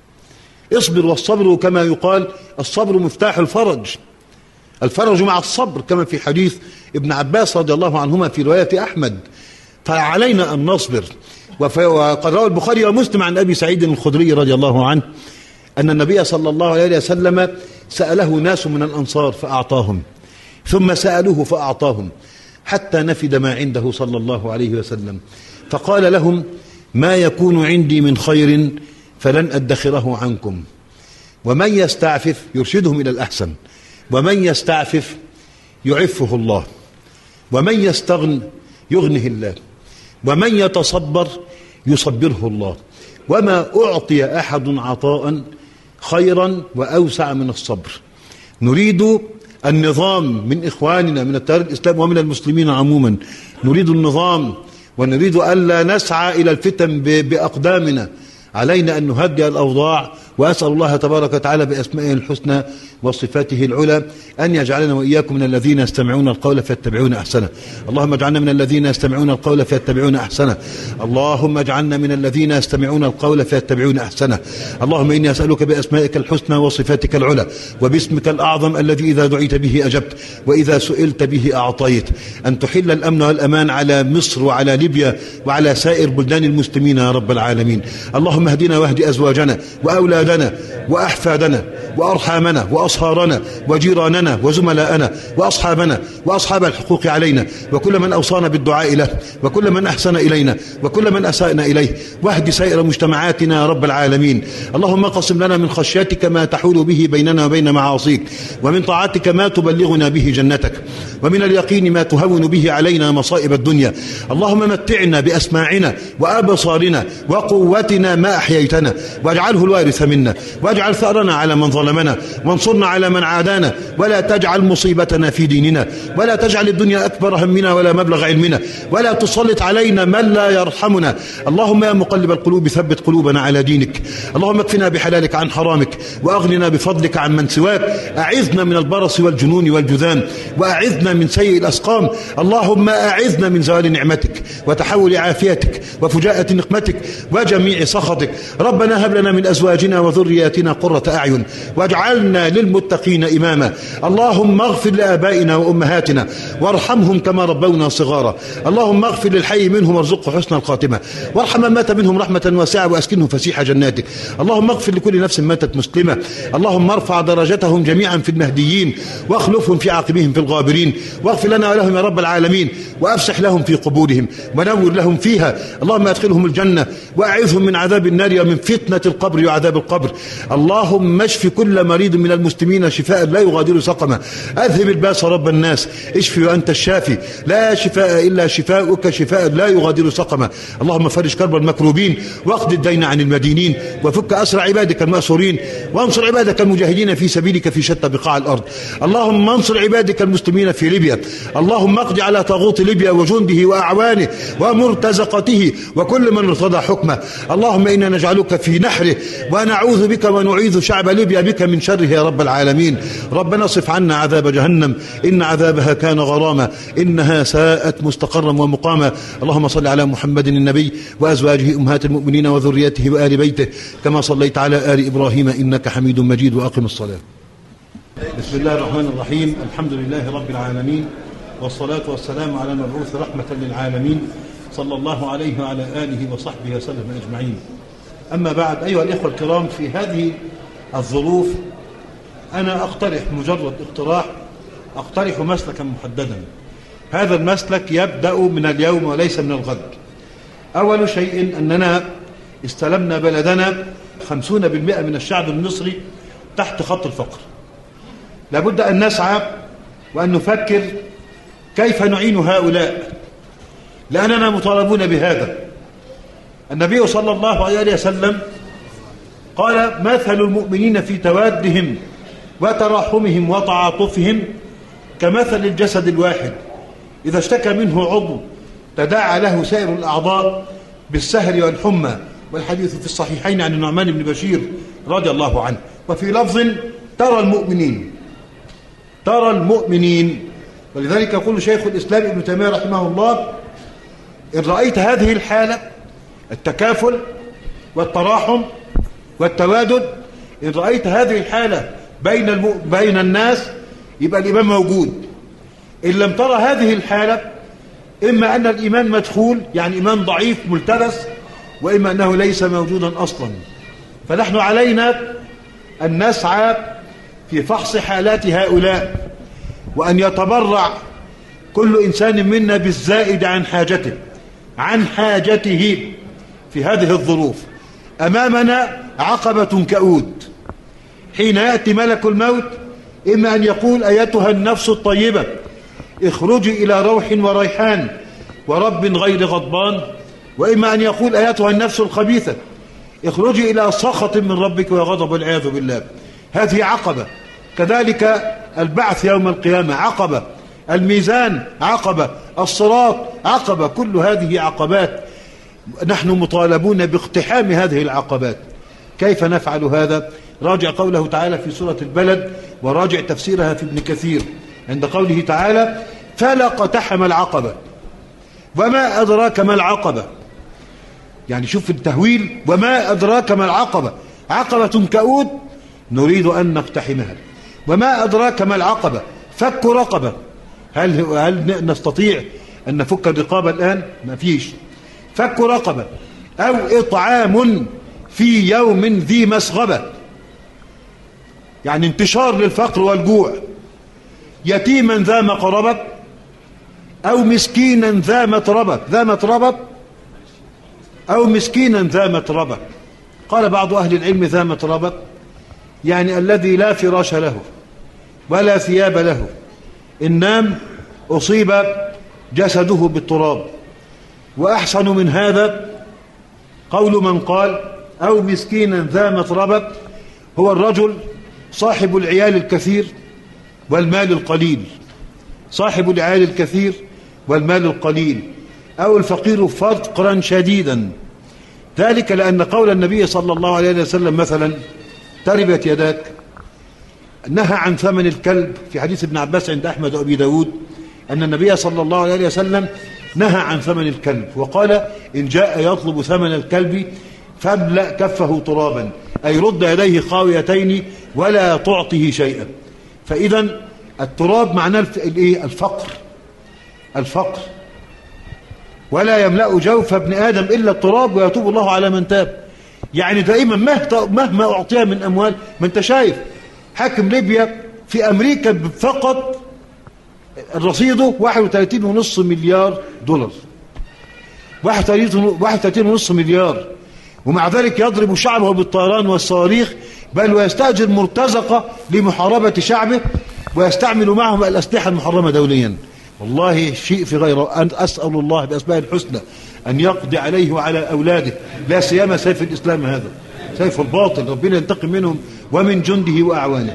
اصبر، والصبر كما يقال الصبر مفتاح الفرج، الفرج مع الصبر، كما في حديث ابن عباس رضي الله عنهما في رواية أحمد. فعلينا أن نصبر. وقد روى البخاري ومسلم عن أبي سعيد الخدري رضي الله عنه أن النبي صلى الله عليه وسلم سأله ناس من الأنصار فأعطاهم، ثم سألوه فأعطاهم، حتى نفد ما عنده صلى الله عليه وسلم. فقال لهم: ما يكون عندي من خير فلن أدخره عنكم، ومن يستعفف، يرشدهم إلى الأحسن، ومن يستعفف يعفه الله، ومن يستغن يغنه الله، ومن يتصبر يصبره الله. وما أعطي أحد عطاء خيرا وأوسع من الصبر. نريد النظام من إخواننا من التيار الإسلامي ومن المسلمين عموما، نريد النظام ونريد ألا نسعى إلى الفتن بأقدامنا. علينا أن نهدئ الأوضاع، وأسأل الله تبارك وتعالى بأسمائه الحسنى وصفاته العلى أن يجعلنا وإياكم من الذين يستمعون القول فيتبعون أحسنه. اللهم اجعلنا من الذين يستمعون القول فيتبعون أحسنه. اللهم اجعلنا من الذين يستمعون القول فيتبعون أحسنه. اللهم إني أسألك بأسمائك الحسنى وصفاتك العلى وباسمك الأعظم الذي إذا دعيت به أجبت وإذا سئلت به أعطيت، أن تحل الأمن والأمان على مصر وعلى ليبيا وعلى سائر بلدان المسلمين يا رب العالمين. اللهم اهدنا واهد أزواجنا وأولادنا وأحفادنا وأرحامنا وأصهارنا وجيراننا وزملاءنا وأصحابنا وأصحاب الحقوق علينا، وكل من أوصانا بالدعاء له، وكل من أحسن إلينا، وكل من أساءنا إليه، واهد سائر مجتمعاتنا يا رب العالمين. اللهم اقسم لنا من خشيتك ما تحول به بيننا وبين معاصيك، ومن طاعتك ما تبلغنا به جنتك، ومن اليقين ما تهون به علينا مصائب الدنيا. اللهم متعنا بأسماعنا وأبصارنا وقوتنا ما أحييتنا، واجعله الوارث منا، واجعل ثأرنا على من ظلمنا، وانصرنا على من عادانا، ولا تجعل مصيبتنا في ديننا، ولا تجعل الدنيا أكبر همنا ولا مبلغ علمنا، ولا تسلط علينا من لا يرحمنا. اللهم يا مقلب القلوب ثبت قلوبنا على دينك. اللهم اكفنا بحلالك عن حرامك، وأغننا بفضلك عن من سواك. أعذنا من البرص والجنون والجذام، وأعذنا من سيء الأسقام. اللهم أعذنا من زوال نعمتك وتحول عافيتك وفجاءة نقمتك وجميع سخطك. ربنا هب لنا من أزواجنا وذرياتنا قرة أعين واجعلنا للمتقين إماما. اللهم اغفر لآبائنا وأمهاتنا وارحمهم كما ربونا صغارا. اللهم اغفر للحي منهم وارزقه حسن الخاتمة، وارحم من مات منهم رحمة واسعة وأسكنه فسيح جناتك. اللهم اغفر لكل نفس ماتت مسلمة. اللهم ارفع درجتهم جميعا في المهديين، واخلفهم في عاقبهم في الغابرين، واغفر لنا ولهم يا رب العالمين، وأفسح لهم في قبورهم ونور لهم فيها. اللهم ادخلهم الجنة وأعذهم من عذاب النار ومن فتنة القبر وعذاب القبر. اللهم اشف كل مريض من المسلمين شفاء لا يغادر سقما. أذهب الباس رب الناس، اشفي وأنت الشافي، لا شفاء إلا شفاؤك شفاء لا يغادر سقما. اللهم فرج كرب المكروبين، واقض الدين عن المدينين، وفك أسر عبادك المأسورين، وانصر عبادك المجاهدين في سبيلك في شتى بقاع الأرض. اللهم انصر عبادك المسلمين في ليبيا. اللهم اقض على طاغوت ليبيا وجنده وأعوانه ومرتزقته وكل من ارتضى حكمه. اللهم إنا نجعلك في نحره، ونعوذ بك ونعيذ شعب ليبيا بك من شره يا رب العالمين. ربنا اصرف عنا عذاب جهنم إن عذابها كان غراما، إنها ساءت مستقرا ومقاما. اللهم صل على محمد النبي وأزواجه أمهات المؤمنين وذريته وآل بيته كما صليت على آل إبراهيم إنك حميد مجيد. وأقم الصلاة. بسم الله الرحمن الرحيم. الحمد لله رب العالمين، والصلاة والسلام على المبعوث رحمة للعالمين صلى الله عليه وعلى آله وصحبه وسلم أجمعين. أما بعد، أيها الإخوة الكرام، في هذه الظروف أنا أقترح مجرد اقتراح، أقترح مسلكا محددا. هذا المسلك يبدأ من اليوم وليس من الغد. أول شيء أننا استلمنا بلدنا، خمسون بالمئة من الشعب المصري تحت خط الفقر. لابد أن نسعى وأن نفكر كيف نعين هؤلاء، لأننا مطالبون بهذا. النبي صلى الله عليه وسلم قال: مثل المؤمنين في توادهم وتراحمهم وتعاطفهم كمثل الجسد الواحد إذا اشتكى منه عضو تداعى له سائر الأعضاء بالسهر والحمى. والحديث في الصحيحين عن النعمان بن بشير رضي الله عنه. وفي لفظ: ترى المؤمنين ترى المؤمنين. ولذلك يقول شيخ الإسلام ابن تيمية رحمه الله: إن رأيت هذه الحالة، التكافل والتراحم والتوادد، إن رأيت هذه الحالة بين الم... بين الناس يبقى الإيمان موجود. إن لم ترى هذه الحالة، إما أن الإيمان مدخول يعني إيمان ضعيف ملتبس، وإما أنه ليس موجودا أصلا. فنحن علينا أن نسعى في فحص حالات هؤلاء، وأن يتبرع كل إنسان منا بالزائد عن حاجته عن حاجته في هذه الظروف. أمامنا عقبة كؤود، حين يأتي ملك الموت إما أن يقول: أيتها النفس الطيبة اخرجي إلى روح وريحان ورب غير غضبان، وإما أن يقول: أيتها النفس الخبيثة اخرجي إلى سخط من ربك وغضب والعياذ بالله. هذه عقبة. كذلك البعث يوم القيامة عقبة، الميزان عقبة، الصراط عقبة، كل هذه عقبات. نحن مطالبون باقتحام هذه العقبات. كيف نفعل هذا؟ راجع قوله تعالى في سورة البلد، وراجع تفسيرها في ابن كثير عند قوله تعالى: فلا اقتحم العقبة وما أدراك ما العقبة. يعني شوف التهويل، وما أدراك ما العقبة، عقبة كؤود نريد أن نقتحمها. وما أدراك ما العقبة، فك رقبة. هل هل نستطيع أن نفك الرقابة الآن؟ ما فيش. فك رقبة، أو إطعام في يوم ذي مسغبة، يعني انتشار للفقر والجوع. يتيما ذا مقربة أو مسكينا ذا متربة، ذا متربة أو مسكينا ذا متربة. قال بعض أهل العلم: ذا متربة يعني الذي لا فراش له ولا ثياب له، إن نام أصيب جسده بالتراب. وأحسن من هذا قول من قال: أو مسكينا ذا متربة، هو الرجل صاحب العيال الكثير والمال القليل، صاحب العيال الكثير والمال القليل، أو الفقير فقرا شديدا. ذلك لأن قول النبي صلى الله عليه وسلم مثلا: تربت يداك، نهى عن ثمن الكلب في حديث ابن عباس عند أحمد وأبي داود، أن النبي صلى الله عليه وسلم نهى عن ثمن الكلب، وقال: إن جاء يطلب ثمن الكلب فاملأ كفه ترابا، أي رد يديه خاويتين ولا تعطه شيئا. فإذا التراب معناه الفقر، الفقر، ولا يملأ جوف ابن آدم إلا التراب ويتوب الله على من تاب. يعني دائما مهما أعطيها من أموال، ما أنت شايف حاكم ليبيا في أمريكا فقط رصيده واحد وثلاثين ونص مليار دولار، واحد وثلاثين ونص مليار، ومع ذلك يضرب شعبه بالطيران والصواريخ، بل ويستأجر مرتزقة لمحاربة شعبه، ويستعمل معهم الأسلحة المحرمة دوليا. والله شيء في غيره. أن أسأل الله بأسماء الحسنى أن يقضي عليه وعلى أولاده، لا سيما سيف الإسلام هذا، سيف الباطل، ربنا ينتقم منهم ومن جنده وأعوانه.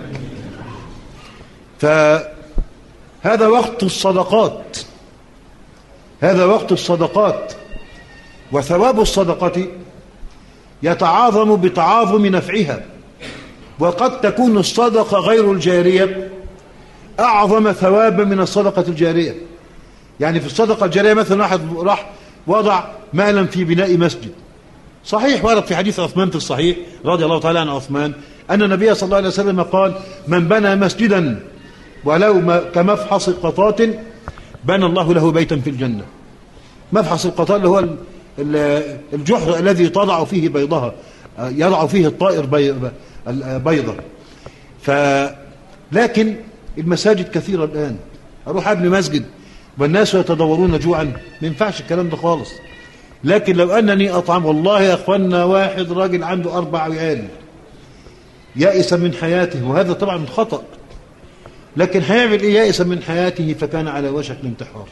فهذا وقت الصدقات، هذا وقت الصدقات. وثواب الصدقة يتعاظم بتعاظم نفعها، وقد تكون الصدقة غير الجارية أعظم ثوابا من الصدقة الجارية. يعني في الصدقة الجارية مثلا واحد راح وضع مالا في بناء مسجد، صحيح ورد في حديث عثمان في الصحيح رضي الله تعالى عن عثمان أن النبي صلى الله عليه وسلم قال: من بنى مسجدا ولو كمفحص قطات بنى الله له بيتا في الجنة. مفحص القطات اللي هو الجحر الذي تضع فيه بيضها، يضع فيه الطائر بيضة. لكن المساجد كثيرة الآن، أروح أبني مسجد والناس يتدورون جوعا، ما ينفعش الكلام ده خالص. لكن لو أنني أطعم، والله يا أخوانا واحد راجل عنده أربع عيال يائس من حياته، وهذا طبعا خطأ، لكن هيعمل إيه؟ يائس من حياته فكان على وشك الانتحار،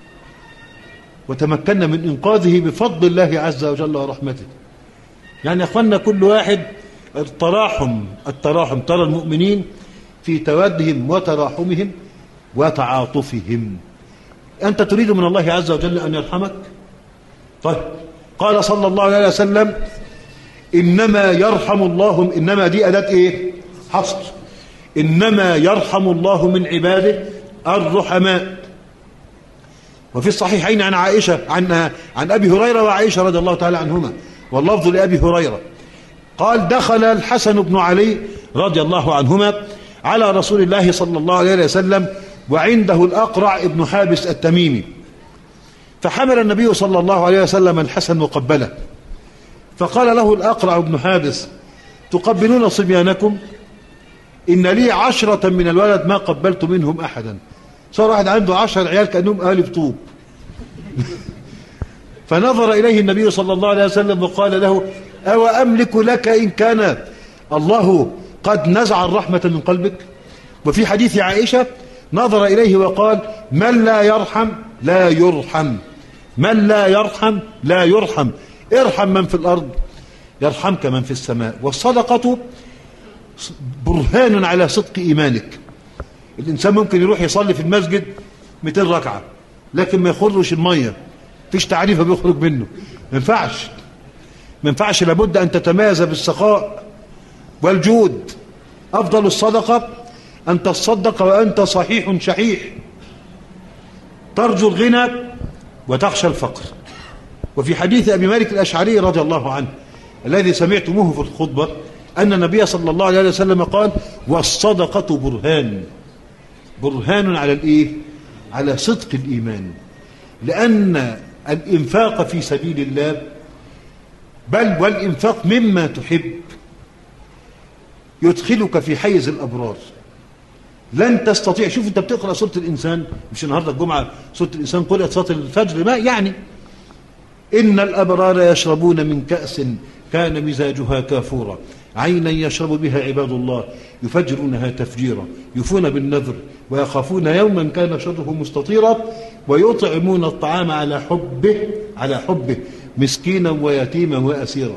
وتمكنا من إنقاذه بفضل الله عز وجل ورحمته. يعني يا أخوانا كل واحد التراحم التراحم ترى المؤمنين في تودهم وتراحمهم وتعاطفهم. أنت تريد من الله عز وجل أن يرحمك؟ طيب، قال صلى الله عليه وسلم إنما يرحم الله، إنما دي أداة إيه؟ حصر. إنما يرحم الله من عباده الرحماء. وفي الصحيحين عن عائشة عن عن أبي هريرة وعائشة رضي الله تعالى عنهما، واللفظ لأبي هريرة قال دخل الحسن بن علي رضي الله عنهما على رسول الله صلى الله عليه وسلم وعنده الأقرع ابن حابس التميمي، فحمل النبي صلى الله عليه وسلم الحسن مقبله، فقال له الأقرع ابن حابس تقبلون صبيانكم؟ إن لي عشرة من الولد ما قبلت منهم أحدا. صار واحد عنده عشر عيال كأنهم قالب طوب. فنظر إليه النبي صلى الله عليه وسلم وقال له أو أملك لك إن كان الله قد نزع الرحمة من قلبك؟ وفي حديث عائشة نظر إليه وقال من لا يرحم لا يرحم، من لا يرحم لا يرحم، ارحم من في الأرض يرحمك من في السماء. والصدقة برهان على صدق إيمانك. الإنسان ممكن يروح يصلي في المسجد مئتين ركعة لكن ما يخرجش المية، فيش تعريفة بيخرج منه، ما ينفعش ما ينفعش لابد أن تتميز بالسخاء والجود. أفضل الصدقة أن تصدق وأنت صحيح شحيح، ترجو الغنى وتخشى الفقر. وفي حديث أبي مالك الأشعري رضي الله عنه الذي سمعتموه في الخطبة أن النبي صلى الله عليه وسلم قال والصدقة برهان، برهان على الإيه؟ على صدق الإيمان. لأن الإنفاق في سبيل الله بل والإنفاق مما تحب يدخلك في حيز الأبرار. لن تستطيع، شوف أنت بتقرأ سورة الإنسان، مش النهاردة الجمعة سورة الإنسان قرأت صلاة الفجر، ما يعني إن الأبرار يشربون من كأس كان مزاجها كافورا عينا يشرب بها عباد الله يفجرونها تفجيرا يوفون بالنذر ويخافون يوما كان شره مستطيرا ويطعمون الطعام على حبه على حبه مسكينا ويتيما وأسيرا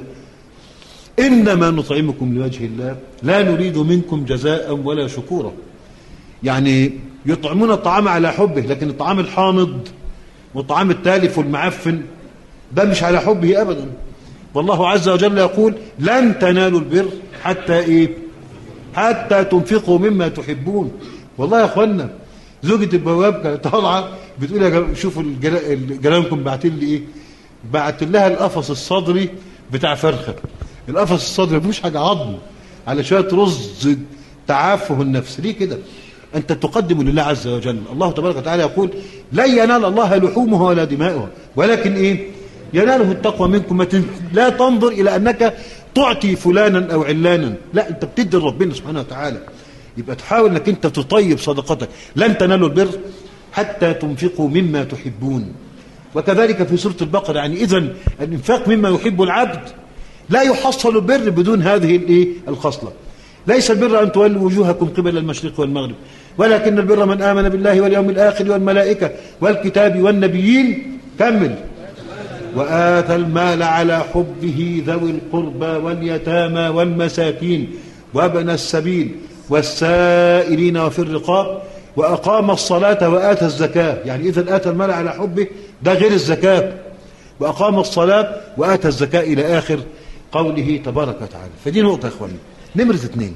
إنما نطعمكم لوجه الله لا نريد منكم جزاء ولا شكورا. يعني يطعمون الطعام على حبه، لكن الطعام الحامض والطعام التالف والمعفن ده مش على حبه أبدا. والله عز وجل يقول لن تنالوا البر حتى إيه؟ حتى تنفقوا مما تحبون. والله يا أخوانا زوجة البواب كانت طالعة بتقول يا شوفوا جيرانكم بعتين لي إيه؟ بعت لها القفص الصدري بتاع فرخة. القفص الصدري مفيش حاجة عظم على شوية رز تعافه النفس. ليه كده؟ أنت تقدم لله عز وجل. الله تبارك وتعالى يقول لن ينال الله لحومها ولا دماؤها ولكن إيه؟ يناله التقوى منكم. لا تنظر إلى أنك تعطي فلانا أو علانا، لا، أنت بتدي ربنا سبحانه وتعالى. يبقى تحاول أنك أنت تطيب صدقتك. لن تنالوا البر حتى تنفقوا مما تحبون. وكذلك في سورة البقرة. يعني إذن الإنفاق مما يحب العبد لا يحصل البر بدون هذه الإيه؟ الخصلة. ليس البر أن تولوا وجوهكم قبل المشرق والمغرب ولكن البر من آمن بالله واليوم الآخر والملائكة والكتاب والنبيين. كمل. وآتى المال على حبه ذوي القربى واليتامى والمساكين وابن السبيل والسائلين وفي الرقاب وأقام الصلاة وآتى الزكاة. يعني إذا آتى المال على حبه ده غير الزكاة. وأقام الصلاة وآتى الزكاة إلى آخر قوله تبارك وتعالى. فدي نقطة يا إخواني. نمرة اثنين،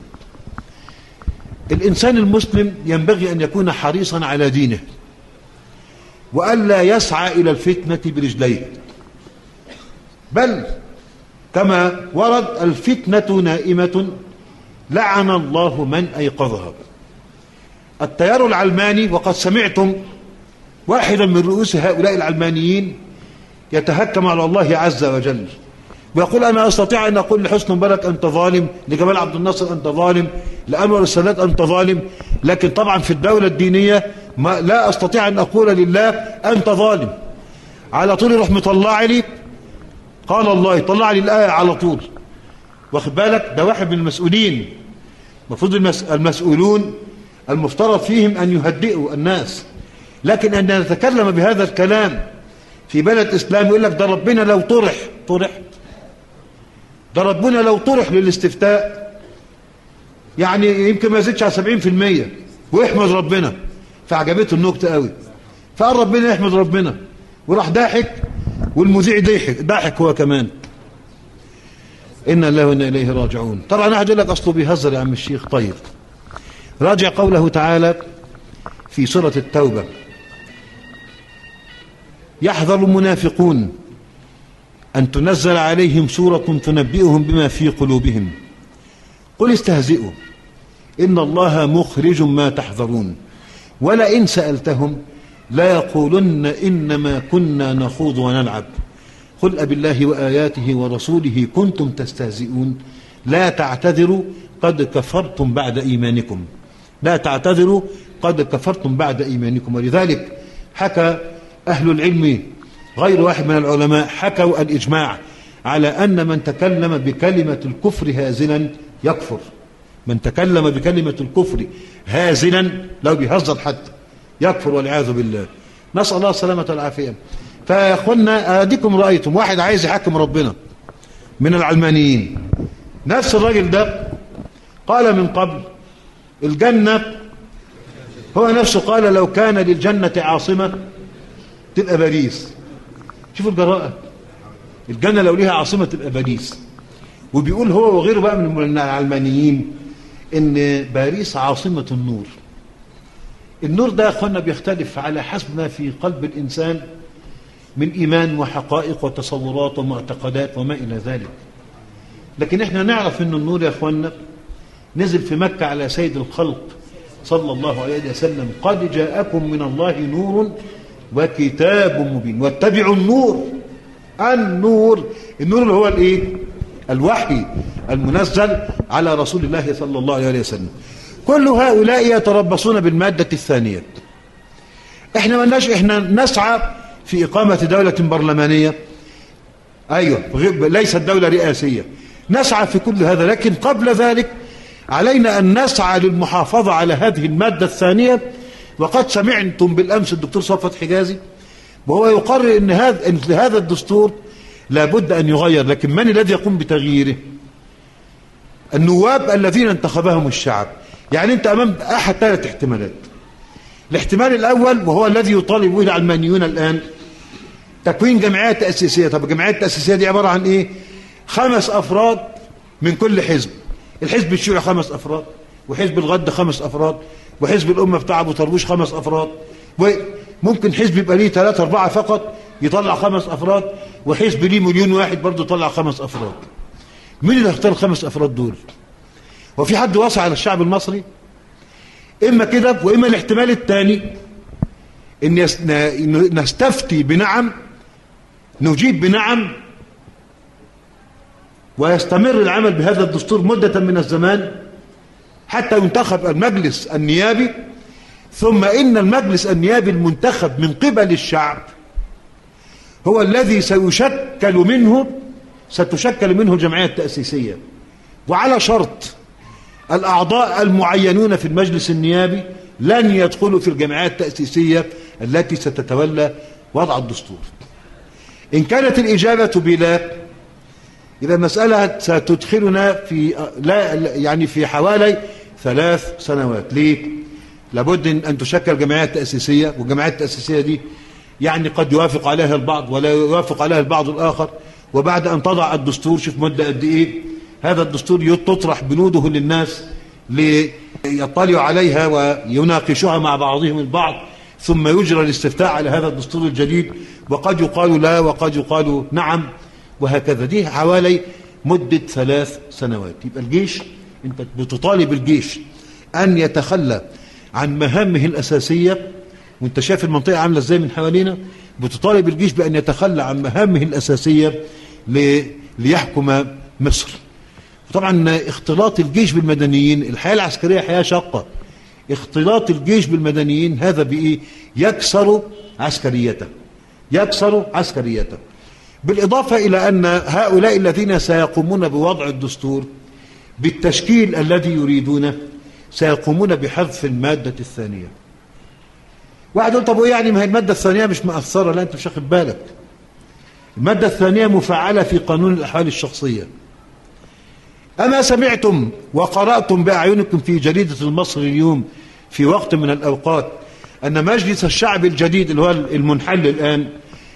الإنسان المسلم ينبغي أن يكون حريصا على دينه وألا يسعى إلى الفتنة برجليه، بل كما ورد الفتنة نائمة لعن الله من أيقظها. التيار العلماني، وقد سمعتم واحدا من رؤوس هؤلاء العلمانيين يتهكم على الله عز وجل ويقول أنا أستطيع أن أقول لحسن مبارك أنت ظالم، لجمال عبد الناصر أنت ظالم، لأنور السادات أنت ظالم، لكن طبعا في الدولة الدينية ما لا أستطيع أن أقول لله أنت ظالم. على طول يروح مطلع لي قال الله، طلع لي الآية على طول. واخد بالك؟ ده واحد من المسؤولين المفروض المس... المسؤولون المفترض فيهم أن يهدئوا الناس، لكن أن نتكلم بهذا الكلام في بلد إسلام يقول لك ده ربنا لو طرح طرح ده ربنا لو طرح للاستفتاء يعني يمكن ما يزيدش على سبعين في المية ويحمد ربنا. فعجبته النكتة قوي، فقال ربنا يحمد ربنا، وراح ضاحك والمذيع ضحك ضحك هو كمان. إنا الله وإنا إليه راجعون. طبعا أحد يقول لك أصله بيهزر يا عم الشيخ. طيب راجع قوله تعالى في سورة التوبة: يحذر المنافقون أن تنزل عليهم سورة تنبئهم بما في قلوبهم قل استهزئوا إن الله مخرج ما تحذرون ولئن سألتهم لا يقولن إنما كنا نخوض ونلعب قل أبالله وآياته ورسوله كنتم تستهزئون لا تعتذروا قد كفرتم بعد إيمانكم لا تعتذروا قد كفرتم بعد إيمانكم. ولذلك حكى أهل العلم غير واحد من العلماء حكوا الإجماع على أن من تكلم بكلمة الكفر هازلا يكفر. من تكلم بكلمة الكفر هازلا لو بيهزر حتى يكفر والعياذ بالله، نسأل الله السلامة والعافية. فيا أخوانا أديكم رأيتم واحد عايز يحكم ربنا من العلمانيين، نفس الراجل ده قال من قبل الجنة، هو نفسه قال لو كان للجنة عاصمة تبقى باريس. شوفوا الجراءة، الجنة لو ليها عاصمة تبقى باريس. وبيقول هو وغيره بقى من العلمانيين ان باريس عاصمة النور. النور ده يا اخوانا بيختلف على حسب ما في قلب الانسان من ايمان وحقائق وتصورات ومعتقدات وما الى ذلك. لكن احنا نعرف ان النور يا اخوانا نزل في مكة على سيد الخلق صلى الله عليه وسلم: قد جاءكم من الله نور وكتاب مبين واتبعوا النور. النور النور اللي هو الايه؟ الوحي المنزل على رسول الله صلى الله عليه وسلم. كل هؤلاء يتربصون بالمادة الثانية. احنا مالناش، احنا نسعى في إقامة دولة برلمانية، ايوه ليست دولة رئاسية، نسعى في كل هذا. لكن قبل ذلك علينا أن نسعى للمحافظة على هذه المادة الثانية. وقد سمعتم بالأمس الدكتور صفوت حجازي وهو يقرر أن هذا أن هذا الدستور لابد أن يغير. لكن من الذي يقوم بتغييره؟ النواب الذين انتخبهم الشعب. يعني أنت أمام أحد ثلاث احتمالات. الاحتمال الأول وهو الذي يطالب به العلمانيون الآن تكوين جمعيات تأسيسية. طب الجمعيات التأسيسية دي عبارة عن إيه؟ خمس أفراد من كل حزب. الحزب الشيوعي خمس أفراد، وحزب الغد خمس أفراد، وحزب الأمة بتاع أبو طربوش خمس أفراد، وممكن حزب يبقى ليه ثلاثة أربعة فقط يطلع خمس أفراد، وحزب ليه مليون واحد برضه يطلع خمس أفراد. مين اللي هيختار الخمس أفراد دول؟ وفي حد واسع على الشعب المصري؟ إما كده، وإما الاحتمال الثاني إن نستفتي بنعم، نجيب بنعم، ويستمر العمل بهذا الدستور مدة من الزمان حتى ينتخب المجلس النيابي، ثم إن المجلس النيابي المنتخب من قبل الشعب هو الذي سيشكل منه ستشكل منه الجمعية التأسيسية. وعلى شرط الأعضاء المعينون في المجلس النيابي لن يدخلوا في الجمعية التأسيسية التي ستتولى وضع الدستور. إن كانت الإجابة بلا، إذا المسألة ستدخلنا في لا يعني في حوالي ثلاث سنوات. ليه؟ لابد أن تشكل جمعيات تأسيسية، والجمعيات التأسيسية دي يعني قد يوافق عليها البعض ولا يوافق عليها البعض الآخر. وبعد أن تضع الدستور، شوف مدة قد إيه، هذا الدستور تطرح بنوده للناس ليطلعوا عليها ويناقشوها مع بعضهم البعض، ثم يجرى الاستفتاء على هذا الدستور الجديد، وقد يقال لا وقد يقال نعم، وهكذا. دي حوالي مدة ثلاث سنوات. يبقى الجيش، انت بتطالب الجيش ان يتخلى عن مهامه الاساسية، وانت شايف المنطقة عاملة ازاي من حوالينا، بتطالب الجيش بان يتخلى عن مهامه الاساسية ليحكم مصر. طبعا اختلاط الجيش بالمدنيين، الحياة العسكرية حياة شاقة، اختلاط الجيش بالمدنيين هذا بإيه؟ يكسر عسكريته يكسر عسكريته بالإضافة إلى أن هؤلاء الذين سيقومون بوضع الدستور بالتشكيل الذي يريدونه سيقومون بحذف المادة الثانية. واحد يقول طب يعني ما هي المادة الثانية مش مؤثرة؟ لا، انت مش واخد بالك. المادة الثانية مفعلة في قانون الأحوال الشخصية. أما سمعتم وقرأتم بأعينكم في جريدة المصري اليوم في وقت من الأوقات أن مجلس الشعب الجديد اللي هو المنحل الآن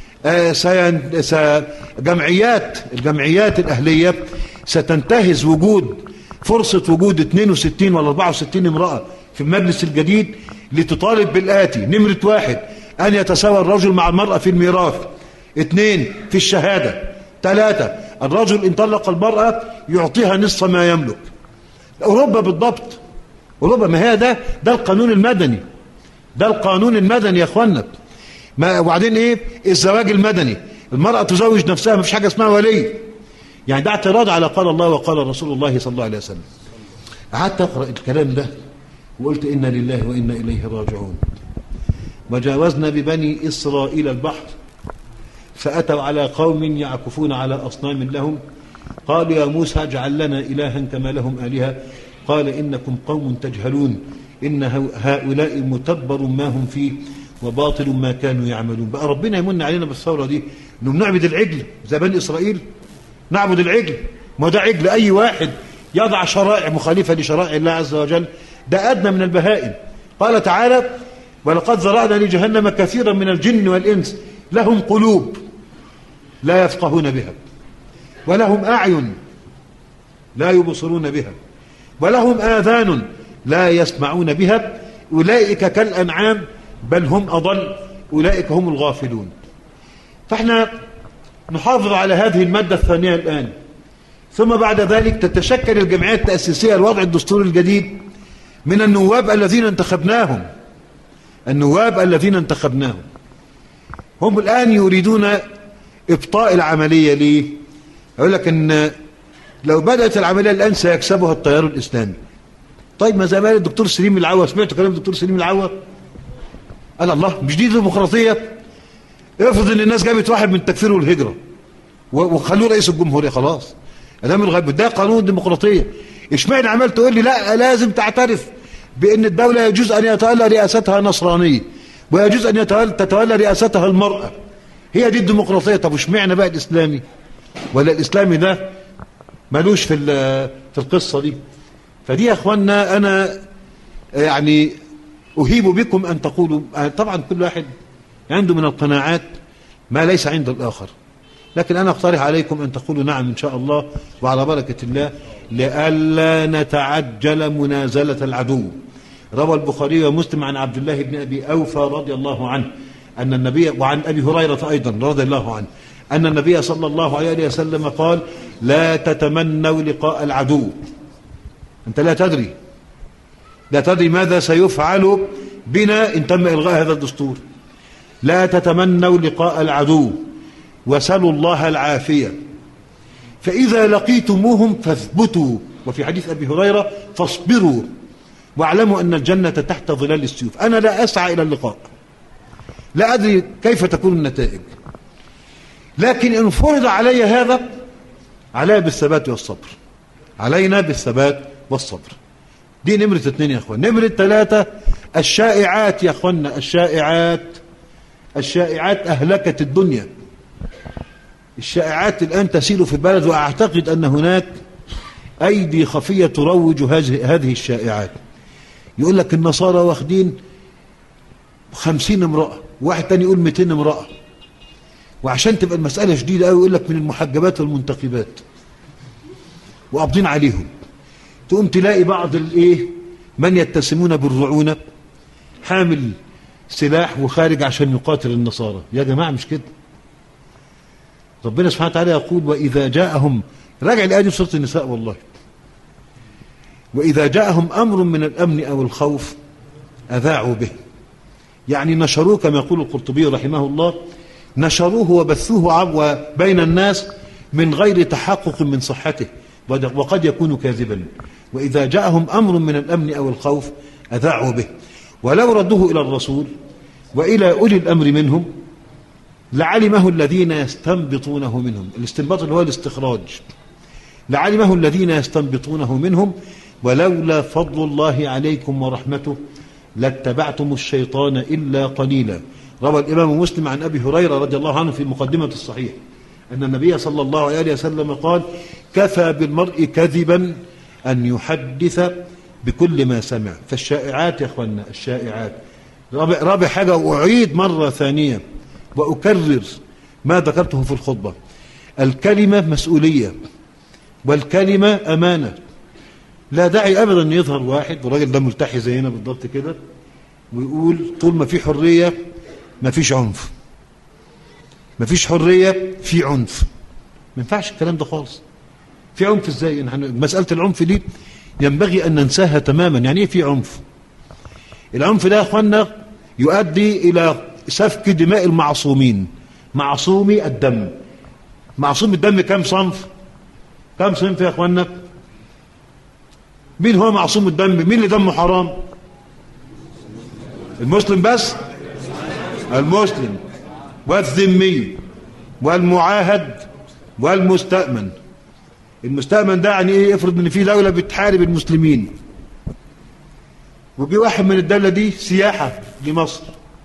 آه جمعيات الجمعيات الأهلية ستنتهز وجود فرصة وجود اثنين وستين ولا أربعة وستين امرأة في المجلس الجديد لتطالب بالآتي: نمرة واحد، أن يتساوى الرجل مع المرأة في الميراث. اثنين، في الشهادة. ثلاثة، الرجل إن طلق المرأة يعطيها نصف ما يملك. أوروبا بالضبط، أوروبا. ما هي ده ده القانون المدني، ده القانون المدني يا أخوانا. ما وبعدين إيه؟ الزواج المدني، المرأة تزوج نفسها، ما فيش حاجة اسمها ولي. يعني ده اعتراض على قال الله وقال رسول الله صلى الله عليه وسلم. قعدت أقرأ الكلام ده وقلت إنا لله وإنا إليه راجعون. وجاوزنا ببني إسرائيل البحر فأتوا على قوم يعكفون على أصنام لهم قالوا يا موسى اجعل لنا إلها كما لهم آلهة قال إنكم قوم تجهلون إن هؤلاء متبر ما هم فيه وباطل ما كانوا يعملون. بقى ربنا يمن علينا بالثورة دي إنهم نعبد العجل زي بني إسرائيل؟ نعبد العجل؟ ما ده عجل. أي واحد يضع شرائع مخالفة لشرائع الله عز وجل ده أدنى من البهائم. قال تعالى: ولقد ذرأنا لجهنم كثيرا من الجن والإنس لهم قلوب لا يفقهون بها ولهم أعين لا يبصرون بها ولهم آذان لا يسمعون بها أولئك كالأنعام بل هم أضل أولئك هم الغافلون. فاحنا نحافظ على هذه المادة الثانية الآن، ثم بعد ذلك تتشكل الجمعية التأسيسية لوضع الدستور الجديد من النواب الذين انتخبناهم. النواب الذين انتخبناهم هم الآن يريدون إبطاء العملية. ليه؟ أقول لك إن لو بدأت العملية الآن سيكسبها التيار الإسلامي. طيب ما زي ما قال الدكتور سليم العوا، سمعتوا كلام الدكتور سليم العوا؟ قال الله مش دي ديمقراطية؟ افرض إن الناس جابت واحد من التكفير والهجرة وخلوه رئيس الجمهورية، خلاص أدام الغيب ده قانون ديمقراطية. اشمعنى عمال تقول لي لا لازم تعترف بأن الدولة يجوز أن يتولى رئاستها نصرانية ويجوز أن تتولى رئاستها المرأة؟ هي دي الديمقراطية. طب واشمعنى بقى الإسلامي؟ ولا الإسلامي ده ملوش في في القصة دي؟ فدي يا أخوانا أنا يعني أهيب بكم أن تقولوا. طبعا كل واحد عنده من القناعات ما ليس عند الآخر، لكن أنا أقترح عليكم أن تقولوا نعم إن شاء الله وعلى بركة الله لئلا نتعجل منازلة العدو. روى البخاري ومسلم عن عبد الله بن أبي أوفى رضي الله عنه أن النبي، وعن أبي هريرة أيضا رضي الله عنه، أن النبي صلى الله عليه وسلم قال: لا تتمنوا لقاء العدو. أنت لا تدري لا تدري ماذا سيفعل بنا إن تم إلغاء هذا الدستور. لا تتمنوا لقاء العدو وسلوا الله العافية، فإذا لقيتموهم فاثبتوا، وفي حديث أبي هريرة: فاصبروا واعلموا أن الجنة تحت ظلال السيوف. أنا لا أسعى إلى اللقاء، لا أدري كيف تكون النتائج، لكن إن فرض علي هذا علي بالثبات والصبر. علينا بالثبات والصبر. دي نمرة اثنين يا أخوان. نمرة ثلاثة الشائعات يا أخوانا. الشائعات الشائعات أهلكت الدنيا. الشائعات الآن تسيل في البلد، وأعتقد أن هناك أيدي خفية تروج هذه الشائعات. يقول لك النصارى واخدين خمسين امرأة، واحد تاني يقول مئتين امرأة، وعشان تبقى المسألة شديدة قوي يقول لك من المحجبات والمنتقبات وقابضين عليهم. تقوم تلاقي بعض الايه من يتسمون بالرعونة حامل سلاح وخارج عشان يقاتل النصارى. يا جماعة مش كده. ربنا سبحانه وتعالى يقول: وإذا جاءهم، راجع الآية دي في سورة النساء والله، وإذا جاءهم أمر من الأمن أو الخوف أذاعوا به. يعني نشروه كما يقول القرطبي رحمه الله، نشروه وبثوه بين الناس من غير تحقق من صحته، وقد يكون كاذبا. وإذا جاءهم أمر من الأمن أو الخوف أذاعوا به، ولو ردوه إلى الرسول وإلى أولي الأمر منهم لعلمه الذين يستنبطونه منهم. الاستنباط اللي هو الاستخراج. لعلمه الذين يستنبطونه منهم ولولا فضل الله عليكم ورحمته لاتبعتم الشيطان إلا قليلا. روى الإمام مسلم عن أبي هريرة رضي الله عنه في مقدمة الصحيح أن النبي صلى الله عليه وسلم قال: كفى بالمرء كذبا أن يحدث بكل ما سمع. فالشائعات يا أخوانا، الشائعات رابع, رابع حاجة، وأعيد مرة ثانية وأكرر ما ذكرته في الخطبة: الكلمة مسؤولية والكلمة أمانة. لا داعي أبدا أن يظهر واحد والراجل ده ملتحي زينا بالضبط كده ويقول طول ما في حرية ما فيش عنف، ما فيش حرية في عنف. ما ينفعش الكلام ده خالص. في عنف ازاي؟ مسألة العنف دي ينبغي أن ننساها تماما. يعني ايه في عنف؟ العنف ده يا اخوانا يؤدي إلى سفك دماء المعصومين، معصومي الدم. معصوم الدم كم صنف؟ كم صنف يا اخوانا؟ مين هو معصوم الدم؟ مين اللي دمه حرام؟ المسلم بس؟ المسلم والذمي والمعاهد والمستأمن. المستأمن ده يعني ايه؟ افرض ان في دولة بتحارب المسلمين وجي واحد من الدولة دي سياحة لمصر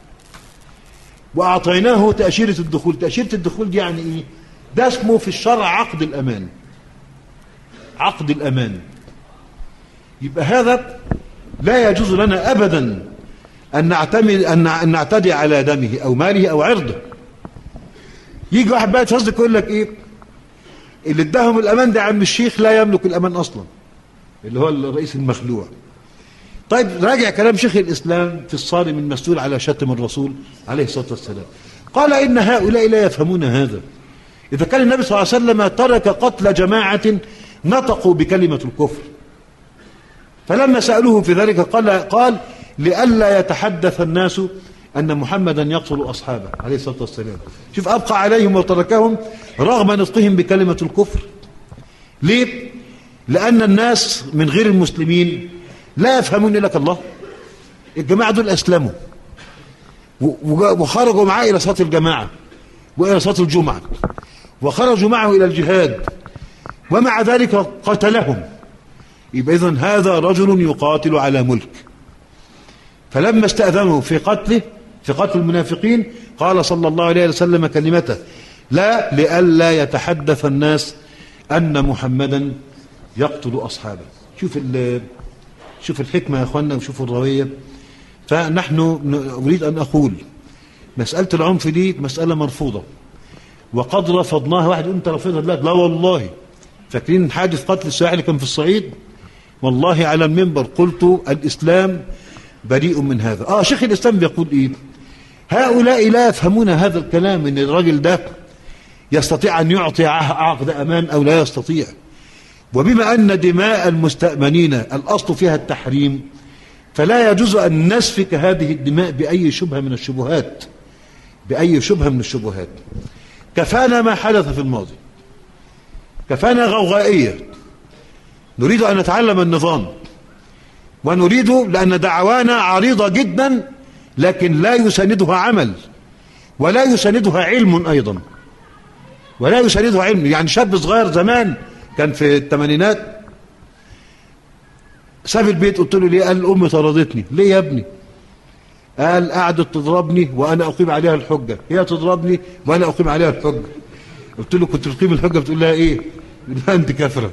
واعطيناه تأشيرة الدخول. تأشيرة الدخول دي يعني ايه؟ ده اسمه في الشرع عقد الأمان. عقد الأمان. يبقى هذا لا يجوز لنا أبدا أن نعتمد أن نعتدي على دمه أو ماله أو عرضه. يجي واحد بقى يتصدق يقول لك إيه؟ اللي اداهم الأمان ده عم الشيخ لا يملك الأمان أصلا، اللي هو الرئيس المخلوع. طيب راجع كلام شيخ الإسلام في الصارم المسؤول على شتم الرسول عليه الصلاة والسلام. قال: إن هؤلاء لا يفهمون هذا. إذا كان النبي صلى الله عليه وسلم ترك قتل جماعة نطقوا بكلمة الكفر، فلما سألوه في ذلك قال قال لئلا يتحدث الناس أن محمدا يقتل أصحابه عليه الصلاة والسلام. شوف، أبقى عليهم وتركهم رغم نطقهم بكلمة الكفر. ليه؟ لأن الناس من غير المسلمين لا يفهمون لك الله. الجماعة دول أسلموا وخرجوا معاه إلى صلاة الجماعة وإلى صلاة الجمعة وخرجوا معه إلى الجهاد، ومع ذلك قتلهم. يبقى إذن هذا رجل يقاتل على ملك. فلما استأذنوا في قتله في قتل المنافقين قال صلى الله عليه وسلم كلمته: لا لئلا يتحدث الناس أن محمدا يقتل أصحابه. شوف شوف الحكمة يا أخوانا وشوفوا الروية. فنحن أريد أن أقول مسألة العنف دي مسألة مرفوضة وقد رفضناها. واحد يقول أنت رفضها؟ لا لا والله. فاكرين حادث قتل الساحل اللي كان في الصعيد؟ والله على المنبر قلت الإسلام بريء من هذا. آه شيخ الإسلام بيقول إيه؟ هؤلاء لا يفهمون هذا الكلام، إن الرجل ده يستطيع أن يعطي عقد أمان أو لا يستطيع. وبما أن دماء المستأمنين الأصل فيها التحريم، فلا يجوز أن نسفك هذه الدماء بأي شبهة من الشبهات بأي شبهة من الشبهات. كفانا ما حدث في الماضي، كفانا غوغائية. نريد أن نتعلم النظام، ونريد لأن دعوانا عريضة جدا، لكن لا يساندها عمل ولا يساندها علم أيضا، ولا يساندها علم. يعني شاب صغير زمان كان في الثمانينات ساب البيت، قلت له ليه؟ قال أمي طردتني. ليه يا ابني؟ قال قعدت تضربني وأنا أقيم عليها الحجة. هي تضربني وأنا أقيم عليها الحجة. قلت له كنت تقيم الحجة بتقول لها إيه؟ لا أنت كافرة.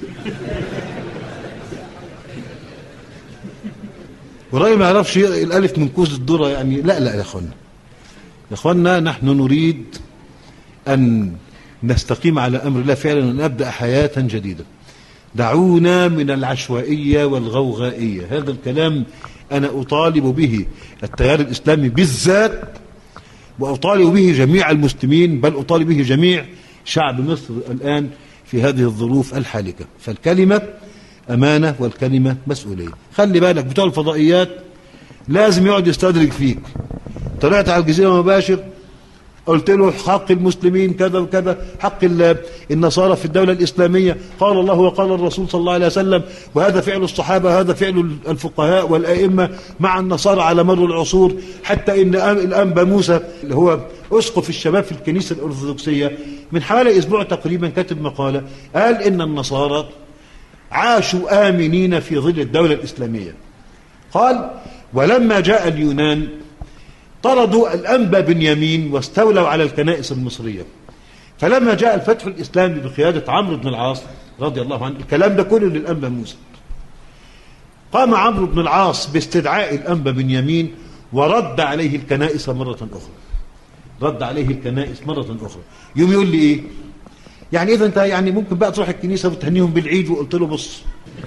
والراجل ما يعرفش الألف من كوز الذرة يعني. لا لا يا أخوانا، يا أخوانا نحن نريد أن نستقيم على أمر الله فعلا ونبدأ حياة جديدة. دعونا من العشوائية والغوغائية. هذا الكلام أنا أطالب به التيار الإسلامي بالذات، وأطالب به جميع المسلمين، بل أطالب به جميع شعب مصر الآن في هذه الظروف الحالكة. فالكلمة أمانة والكلمة مسؤولية. خلي بالك بتوع الفضائيات لازم يقعد يستدرك فيك. طلعت على الجزيرة مباشر قلت له حق المسلمين كذا وكذا، حق النصارى في الدولة الإسلامية، قال الله وقال الرسول صلى الله عليه وسلم، وهذا فعل الصحابة، وهذا فعل الفقهاء والأئمة مع النصارى على مر العصور، حتى إن الأنبا موسى اللي هو أسقف الشباب في الكنيسة الأرثوذكسية من حوالي أسبوع تقريبا كتب مقالة قال إن النصارى عاشوا آمنين في ظل الدولة الإسلامية. قال ولما جاء اليونان طردوا الأنبا بنيامين واستولوا على الكنائس المصرية، فلما جاء الفتح الإسلامي بقيادة عمرو بن العاص رضي الله عنه، الكلام ده كله للأنبا موسى، قام عمرو بن العاص باستدعاء الأنبا بنيامين ورد عليه الكنائس مرة أخرى، رد عليه الكنائس مرة أخرى. يوم يقول لي إيه يعني إذا أنت يعني ممكن بقى تروح الكنيسة وتهنيهم بالعيد، وقلت له بص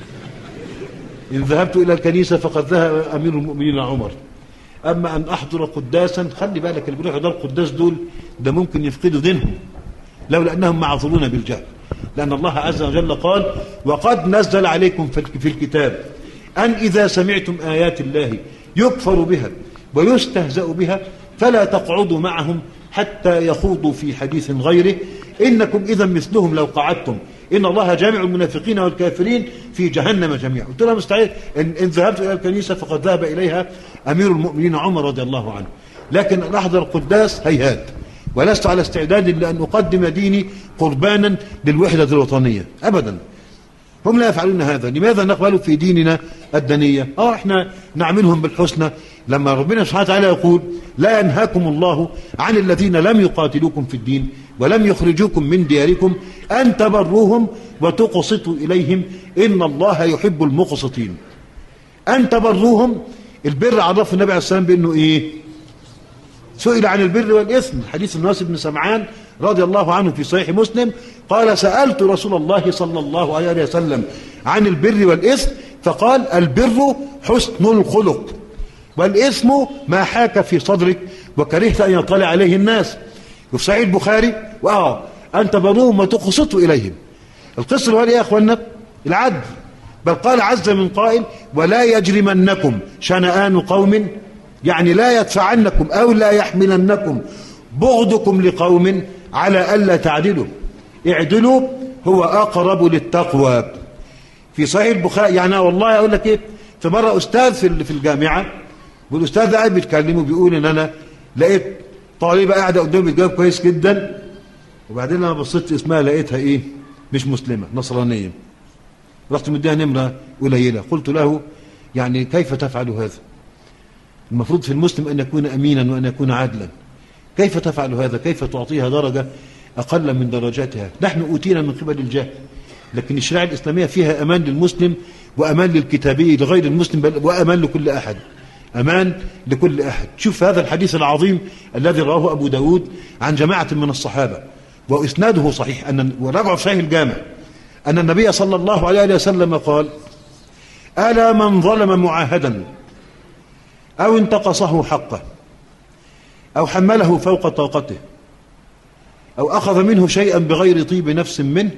إن ذهبت إلى الكنيسة فقد ذهب أمير المؤمنين عمر، أما أن أحضر قداسا خلي بالك اللي بيروحوا يحضروا القداس دول ده ممكن يفقدوا دينهم لولا أنهم معذورون بالجهل، لأن الله عز وجل قال وقد نزل عليكم في الكتاب أن إذا سمعتم آيات الله يكفر بها ويستهزأ بها فلا تقعدوا معهم حتى يخوضوا في حديث غيره إنكم إذا مثلهم لو قعدتم إن الله جامع المنافقين والكافرين في جهنم جميعا. قلت لها مستعد إن, إن ذهبت إلى الكنيسة فقد ذهب إليها أمير المؤمنين عمر رضي الله عنه، لكن أن أحضر القداس هيهات، ولست على استعداد لأن أقدم ديني قربانا للوحدة الوطنية أبدا. هم لا يفعلون هذا، لماذا نقبل في ديننا الدنية؟ اه احنا نعملهم بالحسنى، لما ربنا سبحانه وتعالى يقول لا ينهاكم الله عن الذين لم يقاتلوكم في الدين ولم يخرجوكم من دياركم أن تبروهم وتقسطوا إليهم إن الله يحب المقسطين. أن تبروهم، البر عرف النبي عليه السلام بأنه إيه؟ سئل عن البر والإثم، حديث الناس بن سمعان رضي الله عنه في صحيح مسلم قال سألت رسول الله صلى الله عليه وسلم عن البر والإثم فقال البر حسن الخلق والإثم ما حاك في صدرك وكرهت أن يطلع عليه الناس. وفي صحيح البخاري وآه أن تبروهم وتقسطوا إليهم. القسط هو يا أخوانا العدل، بل قال عز من قائل ولا يجرمنكم شنآن قوم، يعني لا يدفعنكم أو لا يحملنكم بغضكم لقوم على ألا تعدلوا، اعدلوا هو أقرب للتقوى. في صحيح البخاري يعني والله أقول لك إيه، في مرة أستاذ في في الجامعة والأستاذ ده قاعد بيتكلم وبيقول إن أنا لقيت طالبة قاعدة قدامي بتجاوب كويس جدا، وبعدين أنا بصيت اسمها لقيتها إيه مش مسلمة نصرانية، رحت مديها نمرة قليلة. قلت له يعني كيف تفعل هذا؟ المفروض في المسلم أن يكون أمينا وأن يكون عادلا، كيف تفعل هذا؟ كيف تعطيها درجة أقل من درجاتها؟ نحن أوتينا من قبل الجهل، لكن الشريعة الإسلامية فيها أمان للمسلم وأمان للكتابي لغير المسلم وأمان لكل أحد، أمان لكل أحد. شوف هذا الحديث العظيم الذي رواه أبو داود عن جماعة من الصحابة وإسناده صحيح، أن ورجعوا في صحيح الجامع أن النبي صلى الله عليه وسلم قال ألا من ظلم معاهدا أو انتقصه حقه أو حمله فوق طاقته أو أخذ منه شيئا بغير طيب نفس منه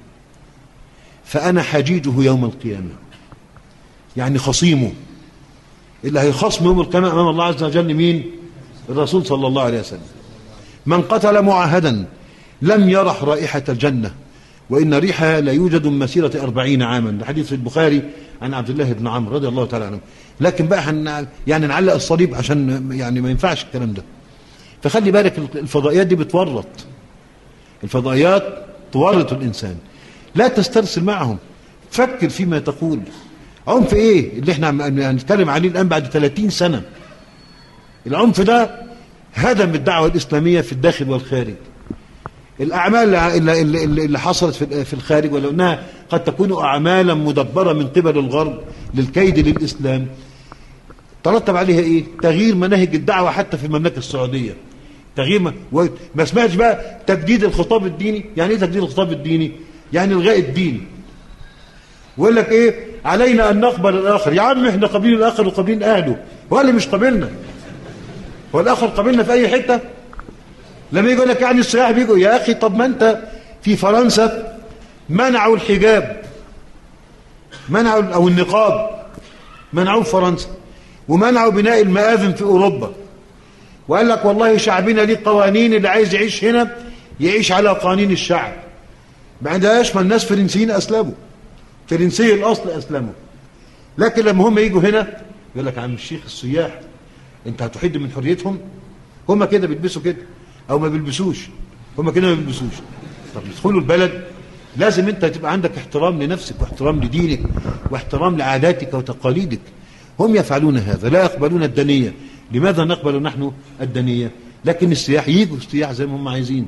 فأنا حجيجه يوم القيامة، يعني خصيمه اللي هيخصم يوم القيامة أمام الله عز وجل مين؟ الرسول صلى الله عليه وسلم. من قتل معاهدا لم يرح رائحة الجنة وإن ريحها لا يوجد من مسيرة أربعين عاما، ده حديث في البخاري عن عبد الله بن عمرو رضي الله تعالى عنه. لكن بقى حن يعني نعلق الصليب عشان يعني ما ينفعش الكلام ده. فخلي بالك الفضائيات دي بتورط، الفضائيات تورط الإنسان، لا تسترسل معهم، فكر فيما تقول. عنف ايه اللي احنا هنتكلم عليه الآن بعد ثلاثين سنة؟ العنف ده هدم الدعوة الإسلامية في الداخل والخارج. الأعمال اللي, اللي, اللي حصلت في الخارج ولو أنها قد تكون أعمالا مدبرة من قبل الغرب للكيد للإسلام، ترتب عليها إيه؟ تغيير مناهج الدعوة حتى في المملكة السعودية. تغيير ما, ما اسمهاش بقى تجديد الخطاب الديني. يعني إيه تجديد الخطاب الديني؟ يعني إلغاء الدين. ويقول لك إيه؟ علينا أن نقبل الآخر. يا عم إحنا قابلين الآخر وقابلين أهله، هو اللي مش قابلنا، هو الآخر قابلنا في أي حتة؟ لما يقول لك يعني السياح بيجوا، يا أخي طب ما أنت في فرنسا منعوا الحجاب، منعوا أو النقاب، منعوا في فرنسا، ومنعوا بناء المآذن في أوروبا، وقال لك والله شعبنا ليه قوانين، اللي عايز يعيش هنا يعيش على قوانين الشعب. مع ده يشمل ناس فرنسيين أسلموا، فرنسي الأصل أسلموا، لكن لما هم يجوا هنا يقول لك يا عم الشيخ السياح انت هتحد من حريتهم؟ هم كده بيلبسوا كده او ما بيلبسوش، هم كده ما بيلبسوش. طب يدخلوا البلد لازم انت تبقى عندك احترام لنفسك واحترام لدينك واحترام لعاداتك وتقاليدك. هم يفعلون هذا، لا يقبلون الدنية. لماذا نقبل نحن الدنية؟ لكن السياح يجوا السياح زي ما هم عايزين.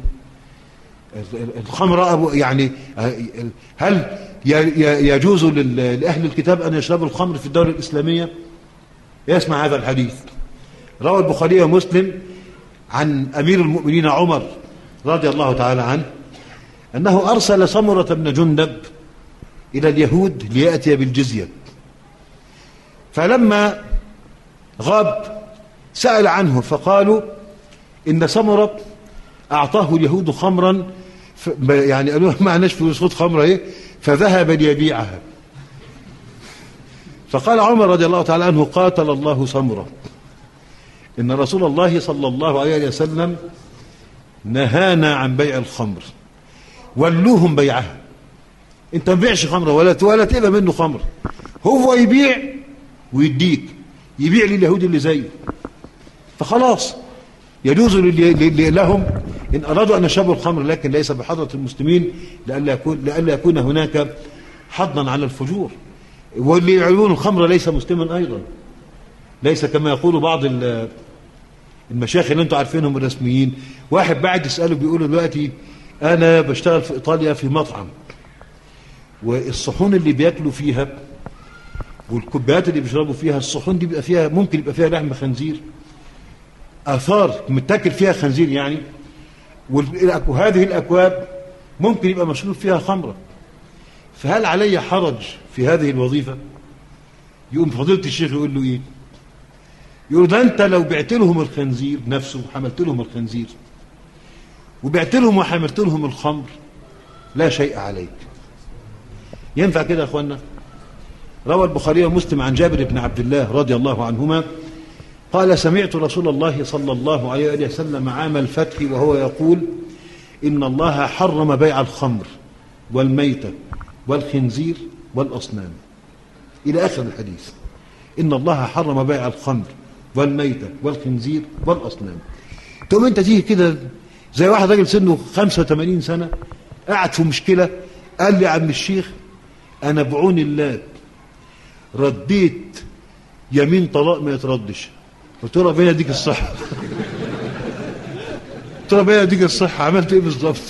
الخمر يعني هل يجوز لأهل الكتاب أن يشربوا الخمر في الدولة الإسلامية؟ يسمع هذا الحديث. روى البخاري ومسلم عن أمير المؤمنين عمر رضي الله تعالى عنه أنه أرسل سمرة بن جندب إلى اليهود ليأتي بالجزية، فلما غاب سأل عنه فقالوا إن سمرة أعطاه اليهود خمرا، يعني قالوا ما عناش فلوس خد خمرة إيه، فذهب ليبيعها. فقال عمر رضي الله تعالى عنه قاتل الله سمرة، إن رسول الله صلى الله عليه وسلم نهانا عن بيع الخمر، ولوهم بيعها. انت ما تبيعش خمره ولا ولا تبقى منه خمر، هو يبيع ويديك، يبيع لليهود اللي زيه. فخلاص يجوز لهم ان ارادوا ان يشربوا الخمر، لكن ليس بحضره المسلمين لئلا يكون لئلا يكون هناك حظا على الفجور. واللي يعلمون الخمر ليس مسلما ايضا، ليس كما يقول بعض المشايخ اللي انتم عارفينهم الرسميين. واحد بعد يساله بيقول له دلوقتي انا بشتغل في ايطاليا في مطعم، والصحون اللي بياكلوا فيها والكوبايات اللي بيشربوا فيها، الصحون دي بيبقى فيها ممكن يبقى فيها لحم خنزير، اثار متاكل فيها خنزير يعني، وهذه الاكواب ممكن يبقى مشروب فيها خمره، فهل علي حرج في هذه الوظيفه؟ يقوم فضيله الشيخ يقول له ايه؟ يقول ده انت لو بعت لهم الخنزير نفسه وحملت لهم الخنزير وبعت لهم وحملت لهم الخمر لا شيء عليك. ينفع كده يا اخوانا؟ روى البخاري ومسلم عن جابر بن عبد الله رضي الله عنهما قال سمعت رسول الله صلى الله عليه وسلم عام الفتح وهو يقول إن الله حرم بيع الخمر والميتة والخنزير والأصنام إلى آخر الحديث. إن الله حرم بيع الخمر والميتة والخنزير والأصنام. تقوم أنت تيجي كده زي واحد راجل سنه خمسة وثمانين سنة قاعد في مشكلة، قال لي يا عم الشيخ أنا بعون الله رديت يمين طلاق ما يتردش. قلت له ربنا يديك الصحة. قلت له ربنا يديك الصحة، عملت إيه بالظبط؟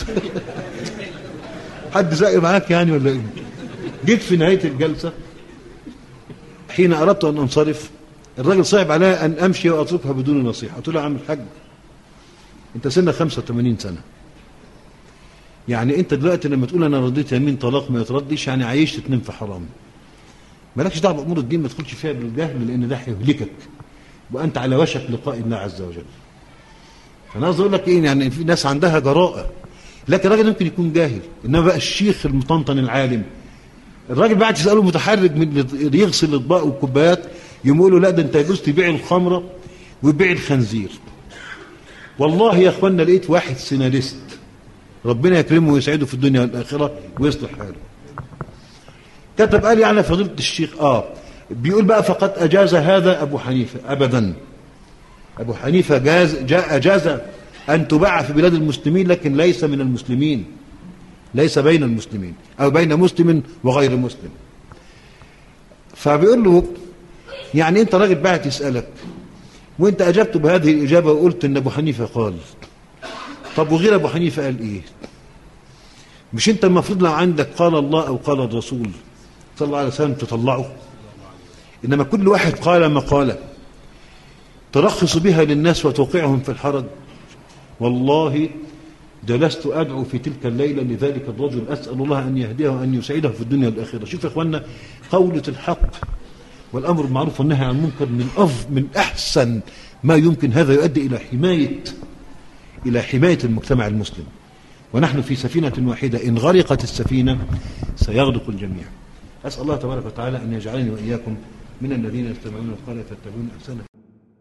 حد زق معاك يعني ولا إيه؟ جيت في نهاية الجلسة حين أردت أن أنصرف، الراجل صعب عليا أن أمشي وأتركها بدون نصيحة. قلت له يا عم الحاج أنت سنة خمسة وثمانين سنة، يعني أنت دلوقتي لما تقول أنا رديت يمين طلاق ما يتردش يعني عايشت اتنين في حرام. مالكش دعوة بأمور الدين، ما تدخلش فيها بالجهل لأن ده هيهلكك وأنت على وشك لقاء الله عز وجل. فأنا عايز أقول لك إيه، يعني في ناس عندها جراءة، لكن الراجل ممكن يكون جاهل. إنما بقى الشيخ المطنطن العالم، الراجل بعد يسأله متحرج من يغسل الأطباق والكوبايات يقول له لا ده أنت يجوز تبيع الخمرة وتبيع الخنزير. والله يا أخوانا لقيت واحد سيناريست ربنا يكرمه ويسعده في الدنيا والآخرة ويصلح حاله، كتب قال يعني فضيلة الشيخ آه بيقول بقى فقد أجاز هذا أبو حنيفة. أبدا، أبو حنيفة جاز جاء أجاز أن تباع في بلاد المسلمين لكن ليس من المسلمين، ليس بين المسلمين أو بين مسلم وغير مسلم. فبيقول له يعني أنت راجل بعت يسألك وأنت أجبت بهذه الإجابة وقلت إن أبو حنيفة قال، طب وغير أبو حنيفة قال إيه؟ مش أنت المفروض لو عندك قال الله أو قال الرسول صلى الله عليه وسلم تطلعه؟ إنما كل واحد قال مقالة ترخص بها للناس وتوقعهم في الحرج. والله جلست أدعو في تلك الليلة لذلك الرجل أسأل الله أن يهديه وأن يسعده في الدنيا والآخرة. شوف يا إخواننا قولة الحق والأمر بالمعروف والنهي عن المنكر من أف من أحسن ما يمكن، هذا يؤدي إلى حماية إلى حماية المجتمع المسلم. ونحن في سفينة واحدة إن غرقت السفينة سيغرق الجميع. أسأل الله تبارك وتعالى أن يجعلني وإياكم من الذين يستمعون القول فيتبعون أحسنه.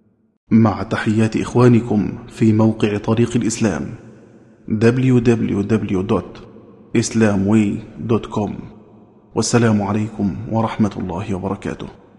مع تحيات إخوانكم في موقع طريق الإسلام دبليو دبليو دبليو دوت إسلام واي دوت كوم. والسلام عليكم ورحمة الله وبركاته.